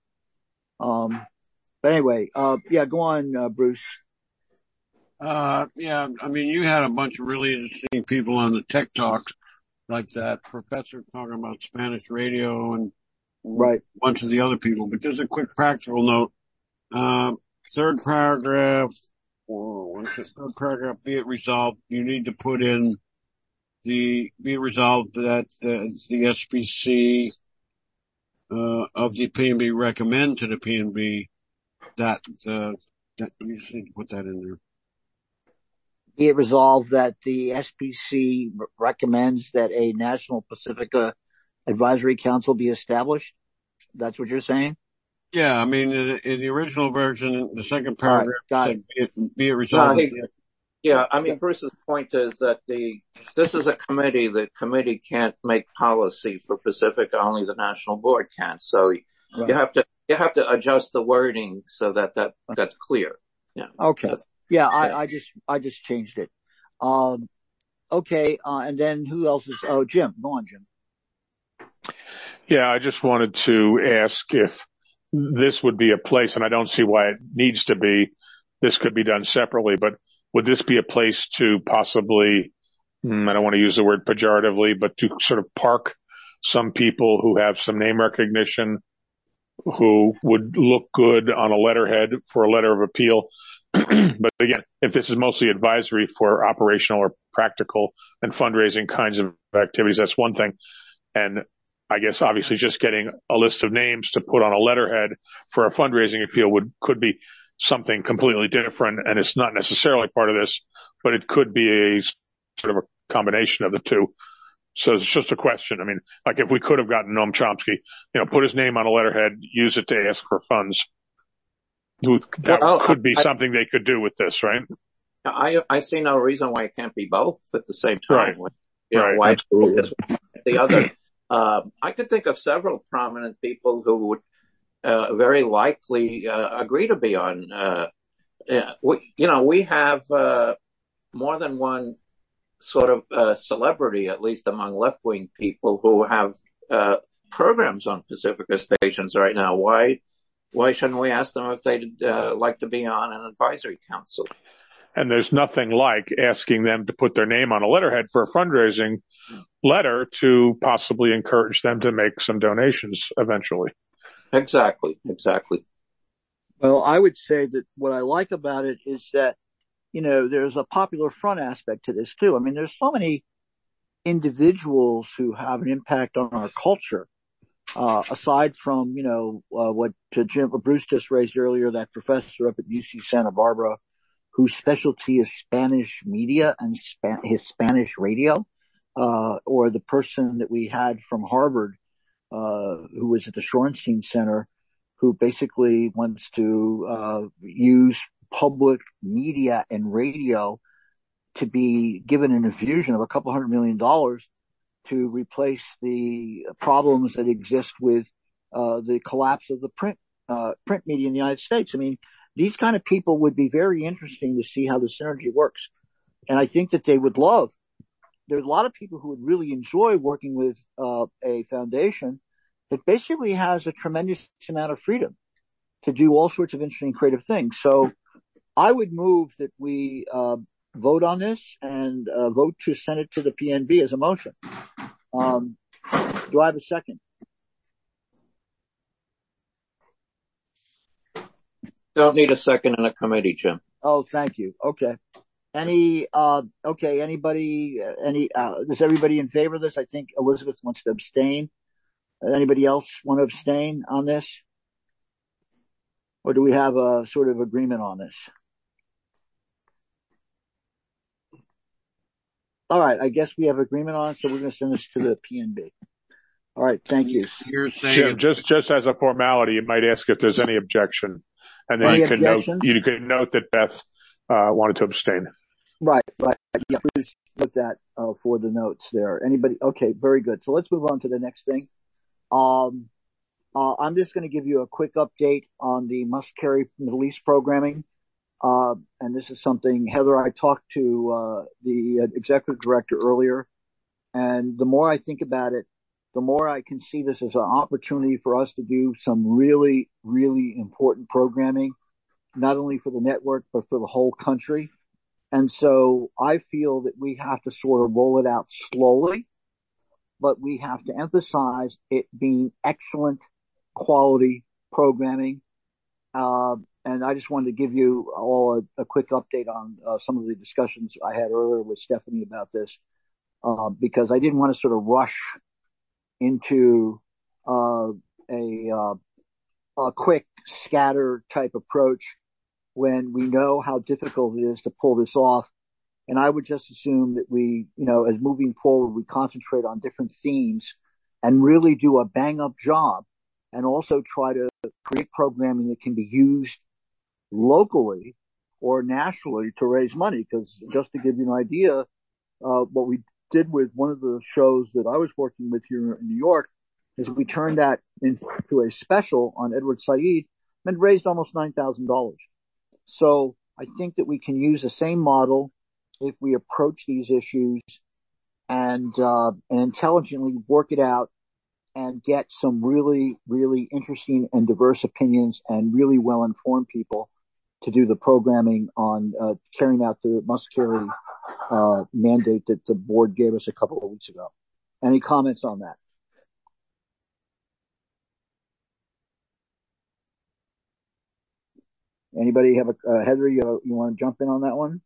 Um, but anyway, uh, yeah, go on, uh, Bruce. Uh, yeah, I mean, you had a bunch of really interesting people on the Tech Talks, like that professor talking about Spanish radio and right. a bunch of the other people. But just a quick practical note. Uh, third paragraph, or what's the third paragraph? Be it resolved, you need to put in the, be it resolved that the, the S B C, uh, of the P N B recommend to the P N B that, uh, that you just need to put that in there. Be it resolved that the S P C recommends that a National Pacifica Advisory Council be established. That's what you're saying? Yeah, I mean, in, in the original version, the second paragraph right, said, be it, be it resolved. No, he, yeah, I mean, Bruce's point is that the, this is a committee. The committee can't make policy for Pacifica, only the national board can. So right. you have to, you have to adjust the wording so that that, that's clear. Yeah. Okay. That's, Yeah, I, I just, I just changed it. Um, okay. Uh, and then who else is, oh, Jim, go on, Jim. Yeah, I just wanted to ask if this would be a place, and I don't see why it needs to be, this could be done separately, but would this be a place to possibly, I don't want to use the word pejoratively, but to sort of park some people who have some name recognition, who would look good on a letterhead for a letter of appeal. But again, if this is mostly advisory for operational or practical and fundraising kinds of activities, that's one thing. And I guess obviously just getting a list of names to put on a letterhead for a fundraising appeal would, could be something completely different. And it's not necessarily part of this, but it could be a sort of a combination of the two. So it's just a question. I mean, like if we could have gotten Noam Chomsky, you know, put his name on a letterhead, use it to ask for funds. That Well, could be I, something they could do with this, right? I, I see no reason why it can't be both at the same time. Right. You know, Right. why Absolutely. this one, the other. Uh, I could think of several prominent people who would uh, very likely uh, agree to be on. Uh, we, you know, we have uh, more than one sort of uh, celebrity, at least among left-wing people, who have uh, programs on Pacifica stations right now. Why, why shouldn't we ask them if they'd uh, like to be on an advisory council? And there's nothing like asking them to put their name on a letterhead for a fundraising letter to possibly encourage them to make some donations eventually. Exactly, exactly. Well, I would say that what I like about it is that, you know, there's a popular front aspect to this too. I mean, there's so many individuals who have an impact on our culture. Uh, aside from, you know, uh, what Jim, Bruce just raised earlier, that professor up at U C Santa Barbara, whose specialty is Spanish media and Span- his Spanish radio, uh, or the person that we had from Harvard, uh, who was at the Shorenstein Center, who basically wants to, uh, use public media and radio to be given an infusion of a couple hundred million dollars to replace the problems that exist with, uh, the collapse of the print, uh, print media in the United States. I mean, these kind of people would be very interesting to see how the synergy works. And I think that they would love, there's a lot of people who would really enjoy working with, uh, a foundation that basically has a tremendous amount of freedom to do all sorts of interesting creative things. So I would move that we, uh, vote on this and, uh, vote to send it to the P N B as a motion. Um, do I have a second? Don't need a second in a committee, Jim. Oh, thank you. Okay. Any, uh, okay, anybody, any, uh, is everybody in favor of this? I think Elizabeth wants to abstain. Anybody else want to abstain on this? Or do we have a sort of agreement on this? All right. I guess we have agreement on it, so we're going to send this to the P N B. All right. Thank you. You're saying Jim, just, just as a formality, you might ask if there's any objection. And then Any you can note, objections? you can note that Beth, uh, wanted to abstain. Right, right. Yeah, please put that, uh, for the notes there. Anybody? Okay, very good. So let's move on to the next thing. Um, uh, I'm just going to give you a quick update on the Must Carry Middle East programming. Uh, and this is something, Heather, I talked to, uh, the executive director earlier, and the more I think about it, the more I can see this as an opportunity for us to do some really, really important programming, not only for the network, but for the whole country. And so I feel that we have to sort of roll it out slowly, but we have to emphasize it being excellent quality programming. Uh, and I just wanted to give you all a, a quick update on uh, some of the discussions I had earlier with Stephanie about this, uh, because I didn't want to sort of rush into uh, a, uh, a quick scatter type approach when we know how difficult it is to pull this off. And I would just assume that we, you know, as moving forward, we concentrate on different themes and really do a bang up job, and also try to create programming that can be used locally or nationally to raise money. Because just to give you an idea, uh, what we did with one of the shows that I was working with here in New York is we turned that into a special on Edward Said and raised almost nine thousand dollars. So I think that we can use the same model if we approach these issues and, uh, and intelligently work it out and get some really, really interesting and diverse opinions and really well-informed people to do the programming on, uh, carrying out the must-carry, uh, mandate that the board gave us a couple of weeks ago. Any comments on that? Anybody have a, uh, Heather, you, you want to jump in on that one?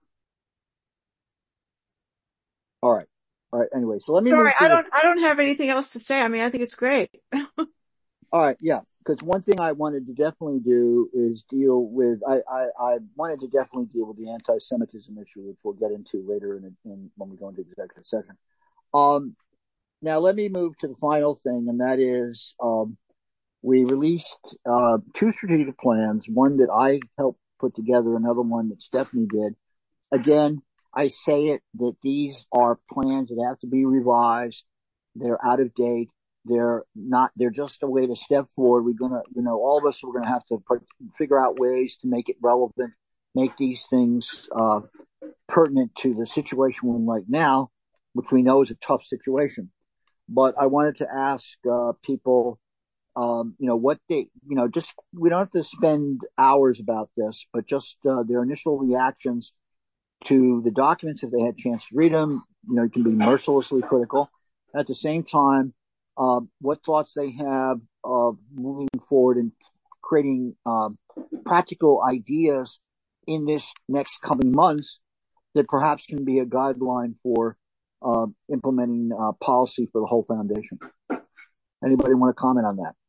All right. All right. Anyway, so let me Sorry, move to I the, don't, I don't have anything else to say. I mean, I think it's great. all right. Yeah. Because one thing I wanted to definitely do is deal with, I, I, I wanted to definitely deal with the anti-Semitism issue, which we'll get into later in, in when we go into executive session. Um, now let me move to the final thing, and that is, um, we released, uh, two strategic plans, one that I helped put together, another one that Stephanie did. Again, I say it that these are plans that have to be revised. They're out of date. They're not, they're just a way to step forward. We're going to, you know, all of us are going to have to figure out ways to make it relevant, make these things, uh, pertinent to the situation we're in right now, which we know is a tough situation. But I wanted to ask, uh, people, um, you know, what they, you know, just, we don't have to spend hours about this, but just, uh, their initial reactions to the documents if they had a chance to read them. You know, you can be mercilessly critical. At the same time, uh, what thoughts they have of moving forward and creating, um, practical ideas in this next coming months that perhaps can be a guideline for, uh, implementing, uh, policy for the whole foundation. Anybody want to comment on that?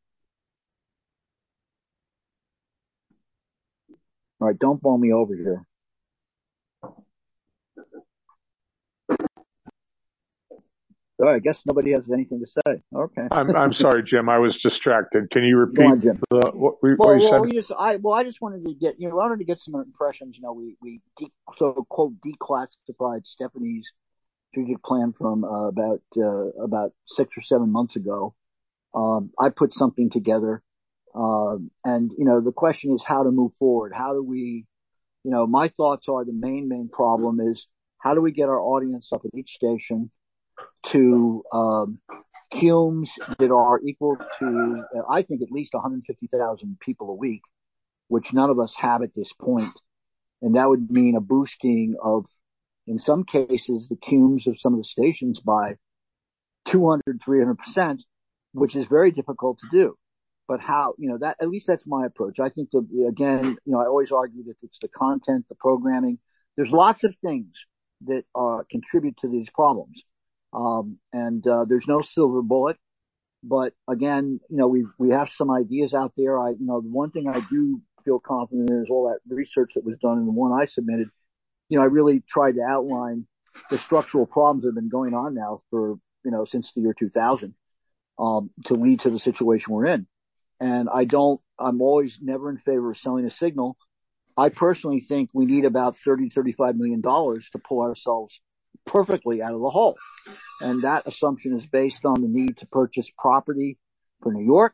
All right, don't blow me over here. All right, I guess nobody has anything to say. Okay. I'm I'm sorry, Jim. I was distracted. Can you repeat Go on, Jim. the, what, what Well, you well, said? we just, I, well, I just wanted to get, you know, I wanted to get some impressions. You know, we, we, de- so quote, declassified Stephanie's strategic plan from, uh, about, uh, about six or seven months ago. Um, I put something together. Um, and, you know, the question is how to move forward. How do we, you know, my thoughts are the main, main problem is how do we get our audience up at each station to, um, cumes that are equal to, uh, I think, at least one hundred fifty thousand people a week, which none of us have at this point. And that would mean a boosting of, in some cases, the cumes of some of the stations by two hundred, three hundred percent, which is very difficult to do. But how, you know, that, at least that's my approach. I think that, again, you know, I always argue that it's the content, the programming. There's lots of things that, uh, contribute to these problems. Um, and, uh, there's no silver bullet, but again, you know, we, we have some ideas out there. I, you know, the one thing I do feel confident in is all that research that was done in the one I submitted. You know, I really tried to outline the structural problems that have been going on now for, you know, since the year two thousand, um, to lead to the situation we're in. And I don't, I'm always never in favor of selling a signal. I personally think we need about thirty, thirty-five million dollars to pull ourselves perfectly out of the hole. And that assumption is based on the need to purchase property for New York,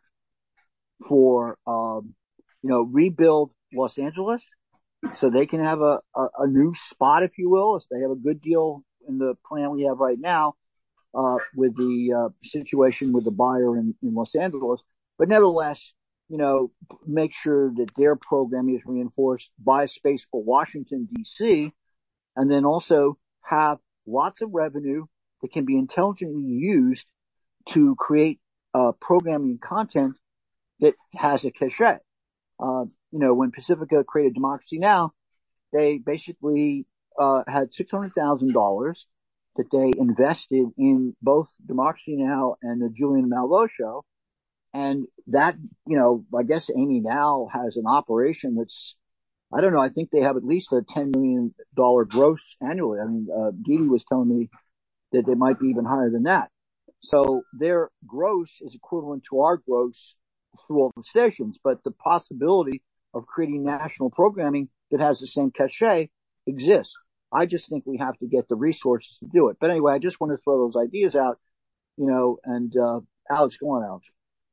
for, um, you know, rebuild Los Angeles so they can have a, a, a new spot, if you will, if they have a good deal in the plan we have right now, uh, with the, uh, situation with the buyer in, in Los Angeles. But nevertheless, you know, make sure that their programming is reinforced, buy space for Washington, D C, and then also have lots of revenue that can be intelligently used to create, uh, programming content that has a cachet. Uh, you know, when Pacifica created Democracy Now!, they basically, uh, had six hundred thousand dollars that they invested in both Democracy Now! And the Julian Malveaux Show. And that, you know, I guess Amy now has an operation that's, I don't know, I think they have at least a ten million dollars gross annually. I mean, uh, Dee Dee was telling me that they might be even higher than that. So their gross is equivalent to our gross through all the stations, but the possibility of creating national programming that has the same cachet exists. I just think we have to get the resources to do it. But anyway, I just want to throw those ideas out, you know, and, uh, Alex, go on, Alex.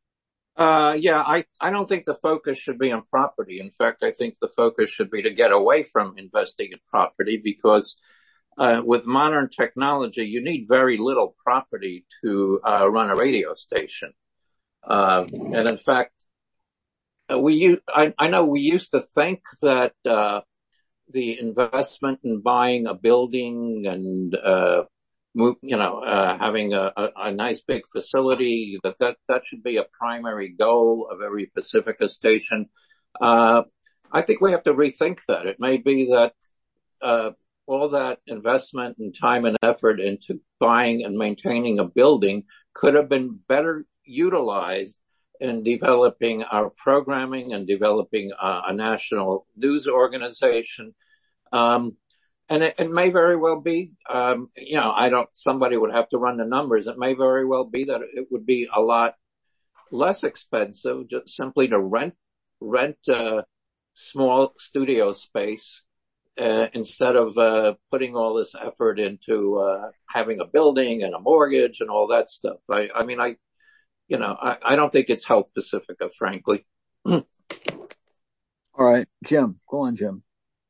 Uh, yeah, I, I don't think the focus should be on property. In fact, I think the focus should be to get away from investing in property because uh, with modern technology, you need very little property to uh, run a radio station. Uh, and in fact, we I, I know we used to think that uh, the investment in buying a building and uh, move, you know, uh, having a, a, a nice big facility, that, that, that should be a primary goal of every Pacifica station. Uh, I think we have to rethink that. It may be that, uh, all that investment and time and effort into buying and maintaining a building could have been better utilized in developing our programming and developing a, a national news organization. Um, And it, it may very well be, um, you know, I don't, somebody would have to run the numbers. It may very well be that it would be a lot less expensive just simply to rent, rent, uh, small studio space, uh, instead of, uh, putting all this effort into, uh, having a building and a mortgage and all that stuff. I, I mean, I, you know, I, I don't think it's helped Pacifica, frankly. All right, Jim, go on, Jim.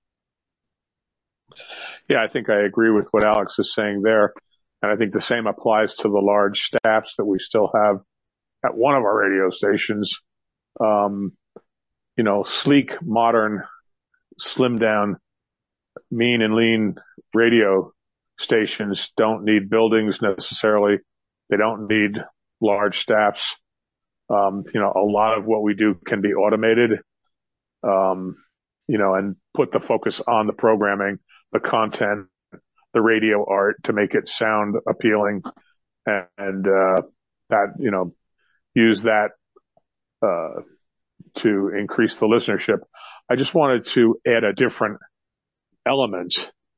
Yeah, I think I agree with what Alex is saying there. And I think the same applies to the large staffs that we still have at one of our radio stations. Um, you know, sleek, modern, slimmed down, mean and lean radio stations don't need buildings necessarily. They don't need large staffs. Um, you know, a lot of what we do can be automated, um, you know, and put the focus on the programming, the content, the radio art to make it sound appealing, and, and uh, that, you know, use that uh, to increase the listenership. I just wanted to add a different element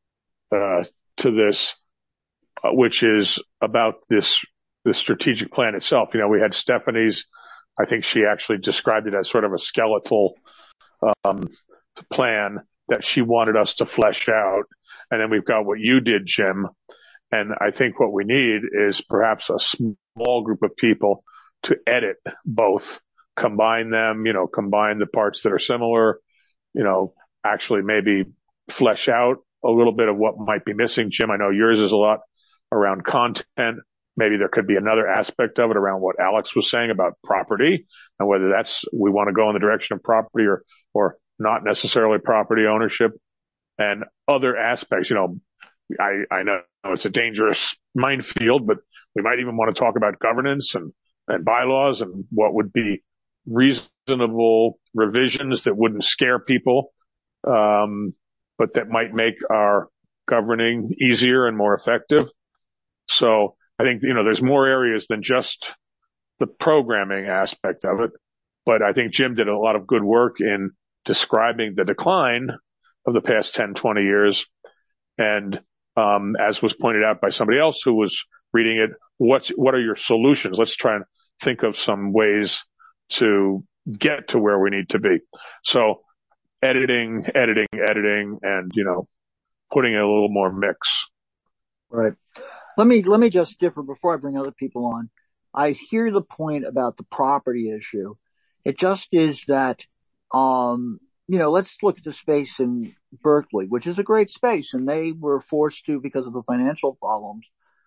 uh, to this, uh, which is about this the strategic plan itself. You know, we had Stephanie's, I think she actually described it as sort of a skeletal um, plan that she wanted us to flesh out. And then we've got what you did, Jim. And I think what we need is perhaps a small group of people to edit both, combine them, you know, combine the parts that are similar, you know, actually maybe flesh out a little bit of what might be missing. Jim, I know yours is a lot around content. Maybe there could be another aspect of it around what Alex was saying about property and whether that's, we want to go in the direction of property or, or not necessarily property ownership and other aspects. You know, I, I know it's a dangerous minefield, but we might even want to talk about governance and, and bylaws and what would be reasonable revisions that wouldn't scare people, um, but that might make our governing easier and more effective. So I think, you know, there's more areas than just the programming aspect of it, but I think Jim did a lot of good work in describing the decline of the past ten, twenty years. And, um, as was pointed out by somebody else who was reading it, what's, what are your solutions? Let's try and think of some ways to get to where we need to be. So editing, editing, editing, and, you know, putting in a little more mix. Right. Let me, let me just differ before I bring other people on. I hear the point about the property issue. It just is that, um, you know, let's look at the space in Berkeley, which is a great space, and they were forced to, because of the financial problems,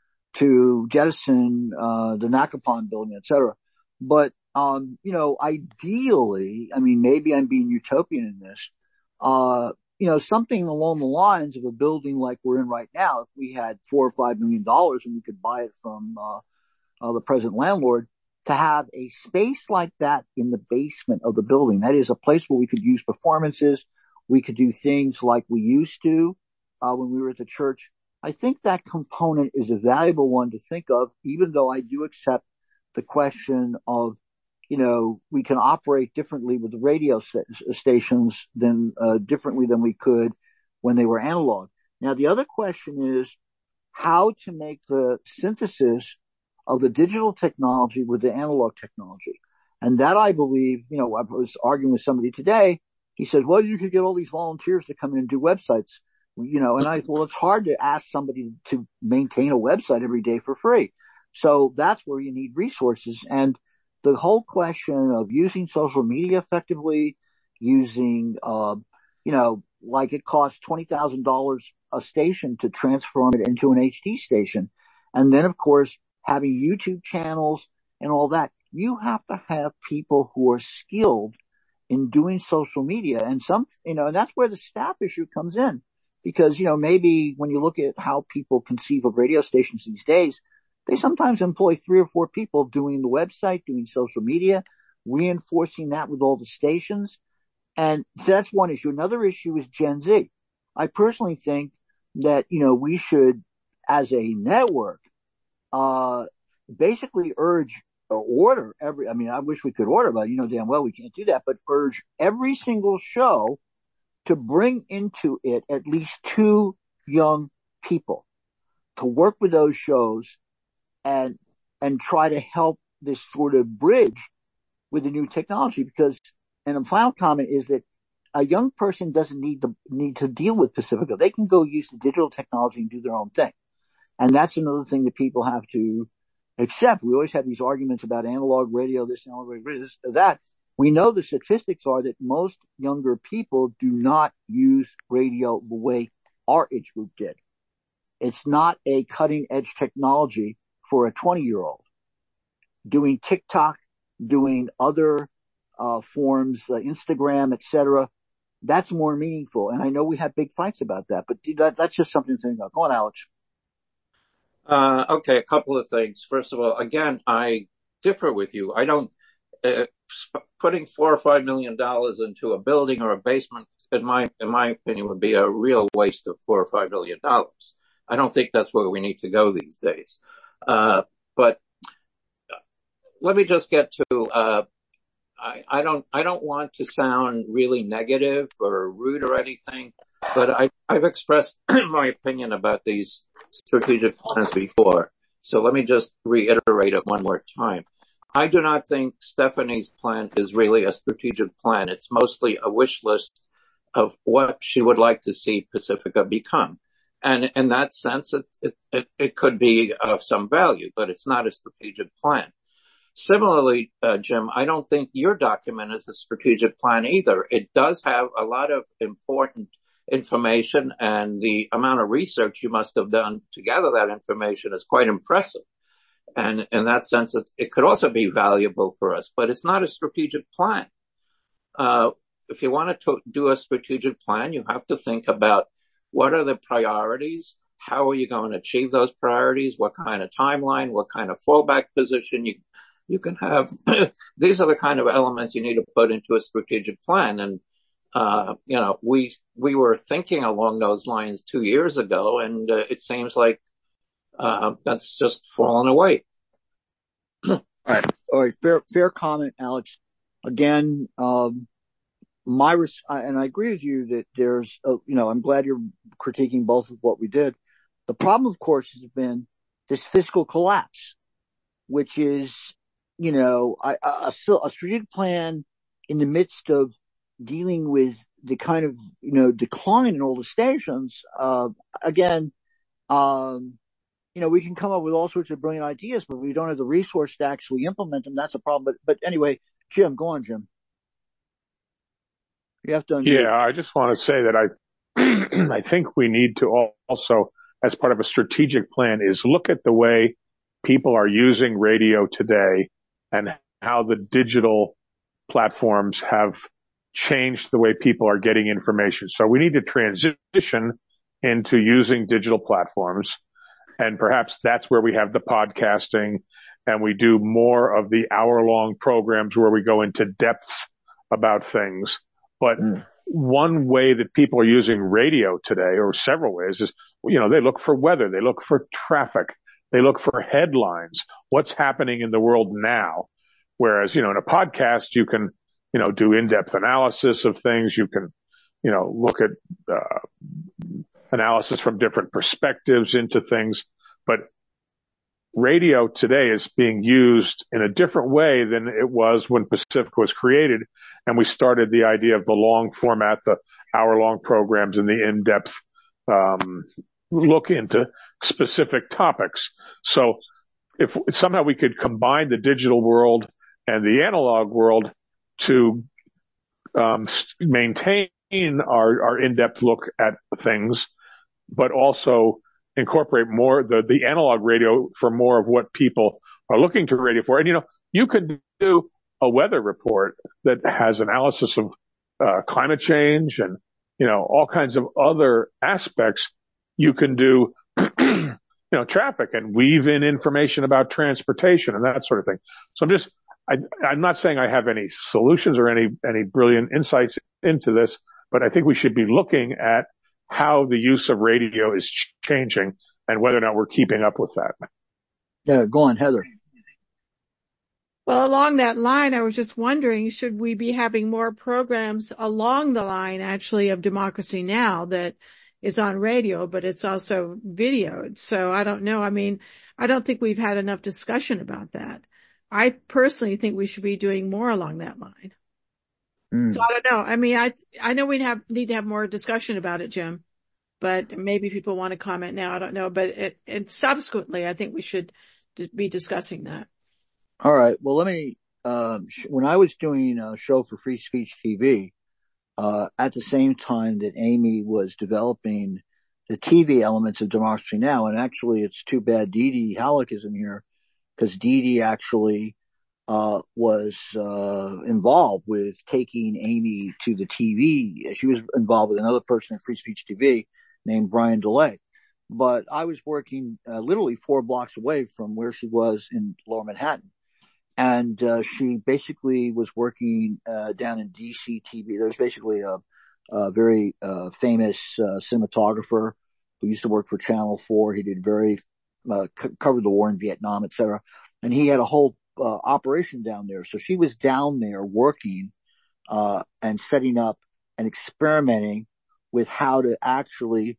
to jettison, uh, the Nakapon building, et cetera. But, um, you know, ideally, I mean, maybe I'm being utopian in this, uh, you know, something along the lines of a building like we're in right now. If we had four or five million dollars and we could buy it from, uh, uh, the present landlord, to have a space like that in the basement of the building. That is a place where we could use performances. We could do things like we used to, uh, when we were at the church. I think that component is a valuable one to think of, even though I do accept the question of, you know, we can operate differently with the radio st- stations than, uh, differently than we could when they were analog. Now, the other question is how to make the synthesis of the digital technology with the analog technology. And that, I believe, you know, I was arguing with somebody today. He said, well, you could get all these volunteers to come in and do websites, you know, and I, well, it's hard to ask somebody to maintain a website every day for free. So that's where you need resources. And the whole question of using social media effectively, using, uh, you know, like it costs twenty thousand dollars a station to transform it into an H D station. And then, of course, having YouTube channels and all that. You have to have people who are skilled in doing social media. And some, you know, and that's where the staff issue comes in. Because, you know, maybe when you look at how people conceive of radio stations these days, they sometimes employ three or four people doing the website, doing social media, reinforcing that with all the stations. And so that's one issue. Another issue is Gen Z. I personally think that, you know, we should, as a network, uh, basically urge or order every, I mean, I wish we could order, but you know damn well we can't do that, but urge every single show to bring into it at least two young people to work with those shows and, and try to help this sort of bridge with the new technology. Because, and a final comment is that a young person doesn't need to, need to deal with Pacifica. They can go use the digital technology and do their own thing. And that's another thing that people have to accept. We always have these arguments about analog radio, this, analog radio, this, that. We know the statistics are that most younger people do not use radio the way our age group did. It's not a cutting edge technology for a twenty year old. Doing TikTok, doing other, uh, forms, uh, Instagram, et cetera. That's more meaningful. And I know we have big fights about that, but that, that's just something to think about. Go on, Alex. Uh, okay, a couple of things. First of all, again, I differ with you. I don't, uh, sp- putting four or five million dollars into a building or a basement, in my, in my opinion, would be a real waste of four or five million dollars. I don't think that's where we need to go these days. Uh, but let me just get to, uh, I, I don't, I don't want to sound really negative or rude or anything, but I, I've expressed my opinion about these strategic plans before. So let me just reiterate it one more time. I do not think Stephanie's plan is really a strategic plan. It's mostly a wish list of what she would like to see Pacifica become. And in that sense, it, it, it, it could be of some value, but it's not a strategic plan. Similarly, uh, Jim, I don't think your document is a strategic plan either. It does have a lot of important information, and the amount of research you must have done to gather that information is quite impressive. And in that sense, it, it could also be valuable for us, but it's not a strategic plan. Uh, if you want to do a strategic plan, you have to think about what are the priorities? How are you going to achieve those priorities? What kind of timeline? What kind of fallback position you, you can have? These are the kind of elements you need to put into a strategic plan. And Uh, you know, we, we were thinking along those lines two years ago, and uh, it seems like, uh, that's just fallen away. All right. All right. Fair, fair comment, Alex. Again, um, my, res- and I agree with you that there's, a, you know, I'm glad you're critiquing both of what we did. The problem, of course, has been this fiscal collapse, which is, you know, a, a, a strategic plan in the midst of dealing with the kind of, you know, decline in all the stations. Uh, again, um, you know, we can come up with all sorts of brilliant ideas, but we don't have the resource to actually implement them. That's a problem. But, but anyway, Jim, go on, Jim. You have to unmute. Yeah, I just want to say that I, I think we need to also, as part of a strategic plan, is look at the way people are using radio today and how the digital platforms have changed the way people are getting information. So we need to transition into using digital platforms. And perhaps that's where we have the podcasting, and we do more of the hour-long programs where we go into depths about things. But mm. one way that people are using radio today, or several ways, is, you know, they look for weather, they look for traffic, they look for headlines, what's happening in the world now. Whereas, you know, in a podcast, you can, you know, do in-depth analysis of things. You can, you know, look at uh, analysis from different perspectives into things. But radio today is being used in a different way than it was when Pacifica was created. And we started the idea of the long format, the hour-long programs, and the in-depth um, look into specific topics. So if somehow we could combine the digital world and the analog world to um, maintain our, our in-depth look at things, but also incorporate more the, the analog radio for more of what people are looking to radio for. And, you know, you could do a weather report that has analysis of uh, climate change and, you know, all kinds of other aspects. You can do, you know, traffic and weave in information about transportation and that sort of thing. So I'm just, I, I'm not saying I have any solutions or any, any brilliant insights into this, but I think we should be looking at how the use of radio is changing and whether or not we're keeping up with that. Yeah, go on, Heather. Well, along that line, I was just wondering, should we be having more programs along the line, actually, of Democracy Now! That is on radio, but it's also videoed? So I don't know. I mean, I don't think we've had enough discussion about that. I personally think we should be doing more along that line. Mm. So I don't know. I mean, I I know we have need to have more discussion about it, Jim, but maybe people want to comment now. I don't know. But it, it subsequently, I think we should d- be discussing that. All right. Well, let me, uh, sh- when I was doing a show for Free Speech T V, uh, at the same time that Amy was developing the T V elements of Democracy Now! And actually it's too bad Dee Dee Halleck isn't here, because Dee Dee actually, uh, was, uh, involved with taking Amy to the T V. She was involved with another person at Free Speech T V named Brian DeLay. But I was working, uh, literally four blocks away from where she was in Lower Manhattan. And, uh, she basically was working, uh, down in D C T V. There's basically a, a very, uh, famous, uh, cinematographer who used to work for Channel four. He did very, uh, c- covered the war in Vietnam, et cetera. And he had a whole, uh, operation down there. So she was down there working, uh, and setting up and experimenting with how to actually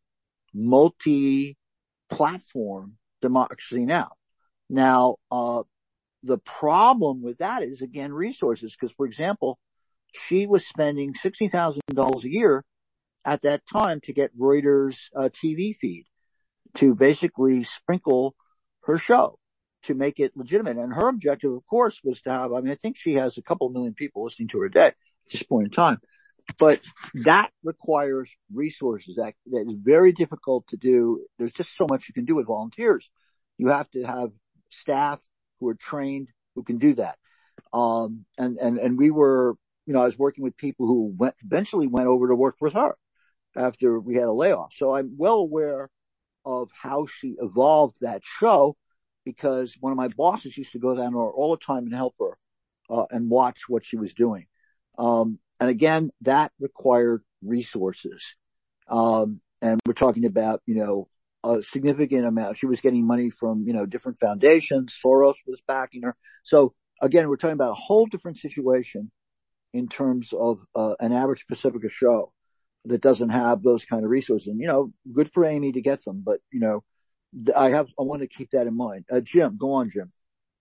multi-platform Democracy Now! Now, uh, the problem with that is, again, resources. Because, for example, she was spending sixty thousand dollars a year at that time to get Reuters' uh, T V feed to basically sprinkle her show to make it legitimate. And her objective, of course, was to have, I mean, I think she has a couple million people listening to her a day at this point in time. But that requires resources. That, that is very difficult to do. There's just so much you can do with volunteers. You have to have staff who are trained, who can do that. Um, and, and, and we were, you know, I was working with people who went, eventually went over to work with her after we had a layoff. So I'm well aware of how she evolved that show, because one of my bosses used to go down to her all the time and help her, uh, and watch what she was doing. Um, and again, that required resources. Um, and we're talking about, you know, a significant amount. She was getting money from, you know, different foundations. Soros was backing her. So again, we're talking about a whole different situation in terms of, uh, an average Pacifica show that doesn't have those kind of resources. And, you know, good for Amy to get them, but, you know, I have, I want to keep that in mind. Uh, Jim, go on, Jim.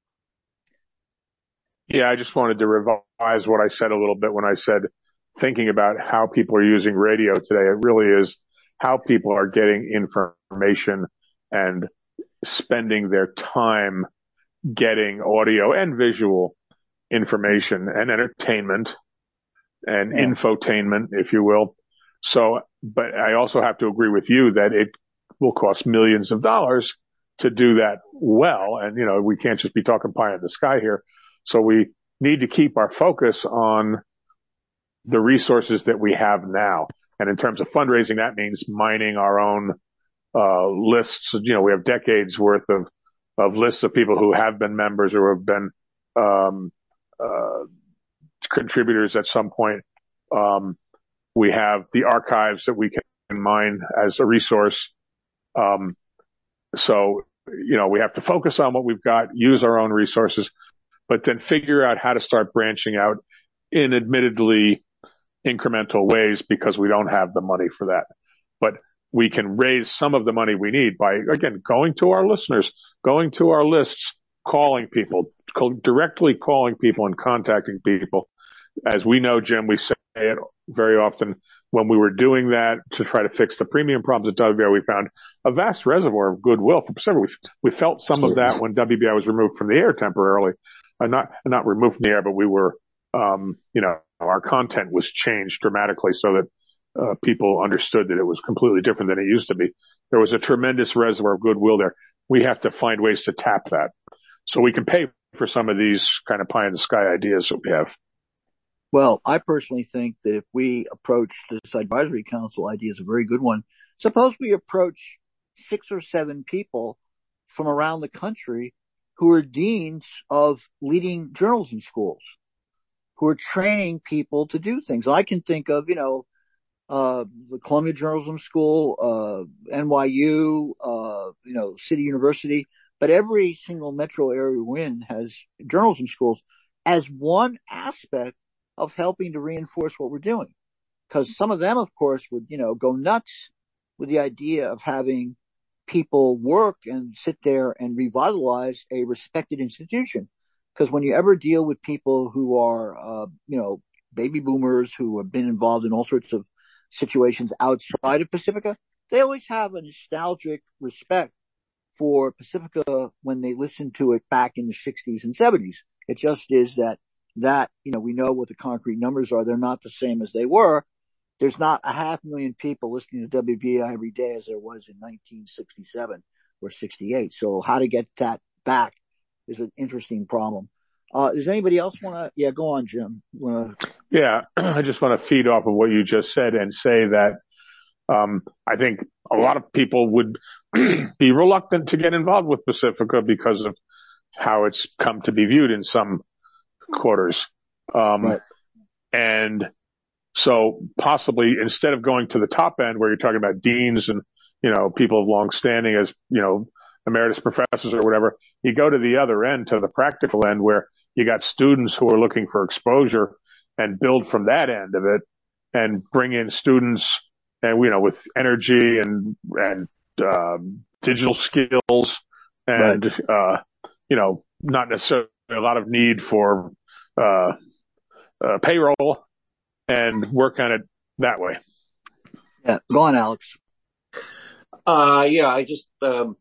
Yeah, I just wanted to revise what I said a little bit when I said thinking about how people are using radio today. It really is how people are getting information and spending their time getting audio and visual information and entertainment and yeah. infotainment, if you will. So, but I also have to agree with you that it will cost millions of dollars to do that well. And, you know, we can't just be talking pie in the sky here. So we need to keep our focus on the resources that we have now. And in terms of fundraising, that means mining our own, uh, lists. You know, we have decades worth of, of lists of people who have been members or have been, um, uh, contributors at some point. Um, we have the archives that we can mine as a resource. Um, so, you know, we have to focus on what we've got, use our own resources, but then figure out how to start branching out in admittedly incremental ways, because we don't have the money for that. But we can raise some of the money we need by, again, going to our listeners, going to our lists, calling people, call, directly calling people and contacting people. As we know, Jim, we say it very often. When we were doing that to try to fix the premium problems at W B I, we found a vast reservoir of goodwill from several. We, we felt some of that when W B I was removed from the air temporarily. uh, not, not removed from the air, but we were, um, you know, our content was changed dramatically so that, uh, people understood that it was completely different than it used to be. There was a tremendous reservoir of goodwill there. We have to find ways to tap that so we can pay for some of these kind of pie in the sky ideas that we have. Well, I personally think that if we approach this advisory council idea is a very good one. Suppose we approach six or seven people from around the country who are deans of leading journalism schools, who are training people to do things. I can think of, you know, uh, the Columbia Journalism School, uh, N Y U, uh, you know, City University, but every single metro area we're in has journalism schools as one aspect of helping to reinforce what we're doing. Because some of them, of course, would, you know, go nuts with the idea of having people work and sit there and revitalize a respected institution. Because when you ever deal with people who are, uh, you know, baby boomers who have been involved in all sorts of situations outside of Pacifica, they always have a nostalgic respect for Pacifica when they listen to it back in the sixties and seventies. It just is that, that, you know, we know what the concrete numbers are. They're not the same as they were. There's not a half million people listening to W B A I every day as there was in nineteen sixty-seven or sixty-eight. So how to get that back is an interesting problem. Uh, does anybody else want to? Yeah, go on, Jim. Wanna... Yeah, I just want to feed off of what you just said and say that um, I think a lot of people would be reluctant to get involved with Pacifica because of how it's come to be viewed in some quarters. Um, right. And so possibly instead of going to the top end where you're talking about deans and, you know, people of long standing as, you know, emeritus professors or whatever, you go to the other end, to the practical end where you got students who are looking for exposure and build from that end of it and bring in students and, you know, with energy and, and, um, digital skills and, right. uh, you know, not necessarily a lot of need for, uh, uh, payroll and work on it that way. Yeah. Go on, Alex. Uh, yeah, I just, um,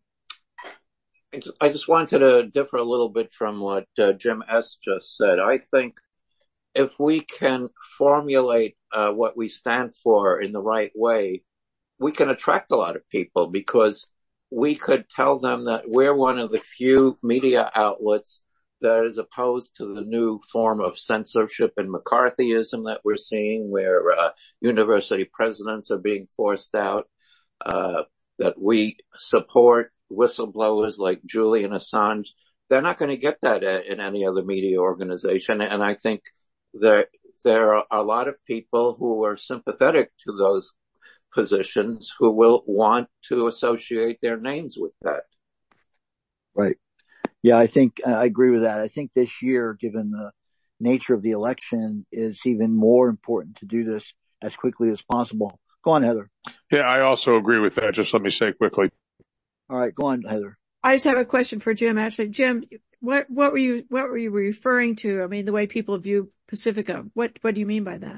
I just wanted to differ a little bit from what uh, Jim S. just said. I think if we can formulate uh, what we stand for in the right way, we can attract a lot of people because we could tell them that we're one of the few media outlets that is opposed to the new form of censorship and McCarthyism that we're seeing, where uh, university presidents are being forced out, uh, that we support whistleblowers like Julian Assange. They're not going to get that in any other media organization. And I think there, there are a lot of people who are sympathetic to those positions who will want to associate their names with that. Right. Yeah, I think uh, I agree with that. I think this year, given the nature of the election, is even more important to do this as quickly as possible. Go on, Heather. Yeah, I also agree with that. Just let me say quickly. All right, go on, Heather. I just have a question for Jim, actually. Jim, what, what were you, what were you referring to? I mean, the way people view Pacifica. What, what do you mean by that?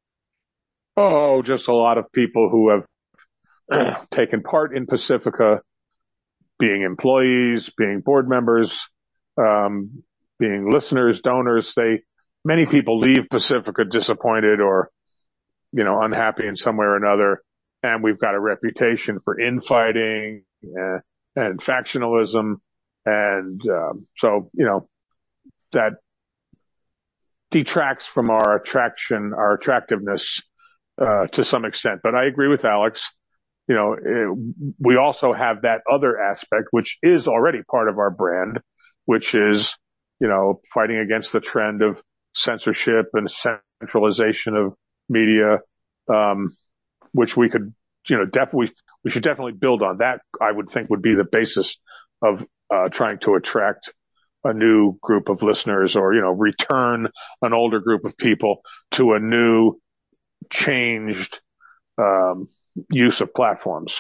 Oh, just a lot of people who have taken part in Pacifica, being employees, being board members, um, being listeners, donors. They, many people leave Pacifica disappointed or, you know, unhappy in some way or another. And we've got a reputation for infighting uh, and factionalism. And, um, so, you know, that detracts from our attraction, our attractiveness, uh, to some extent. But I agree with Alex. You know, it, we also have that other aspect, which is already part of our brand, which is, you know, fighting against the trend of censorship and centralization of media, um, which we could, you know, definitely, we should definitely build on. That I would think would be the basis of, uh, trying to attract a new group of listeners or, you know, return an older group of people to a new, changed, um, use of platforms.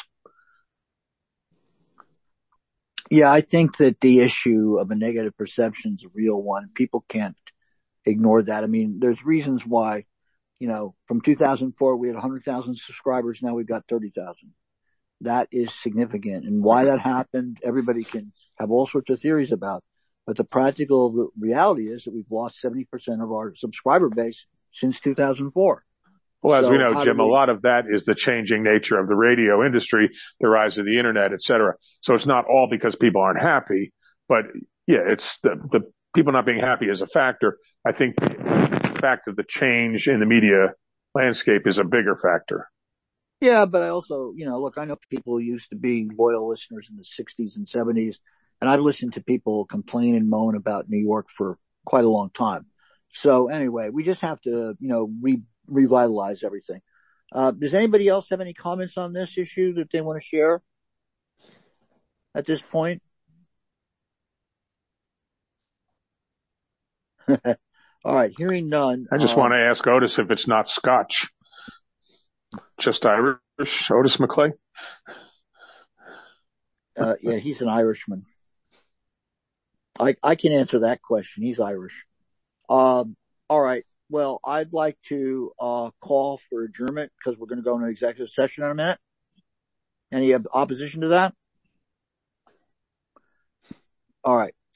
Yeah, I think that the issue of a negative perception is a real one. People can't ignore that. I mean, there's reasons why, you know, from two thousand four, we had one hundred thousand subscribers. Now we've got thirty thousand. That is significant. And why that happened, everybody can have all sorts of theories about. But the practical reality is that we've lost seventy percent of our subscriber base since two thousand four. Well, as So we know, how Jim, do we- a lot of that is the changing nature of the radio industry, the rise of the internet, et cetera. So it's not all because people aren't happy, but yeah, it's the, the people not being happy is a factor. I think the fact of the change in the media landscape is a bigger factor. Yeah, but I also, you know, look, I know people who used to be loyal listeners in the sixties and seventies, and I've listened to people complain and moan about New York for quite a long time. So anyway, we just have to, you know, re- revitalize everything. Uh, does anybody else have any comments on this issue that they want to share at this point? All right, hearing none. I just um, want to ask Otis if it's not Scotch. Just Irish, Otis McClay? Uh, yeah, he's an Irishman. I, I can answer that question. He's Irish. Um, all right. Well, I'd like to, uh, call for adjournment because we're going to go into executive session in a minute. Any opposition to that? All right.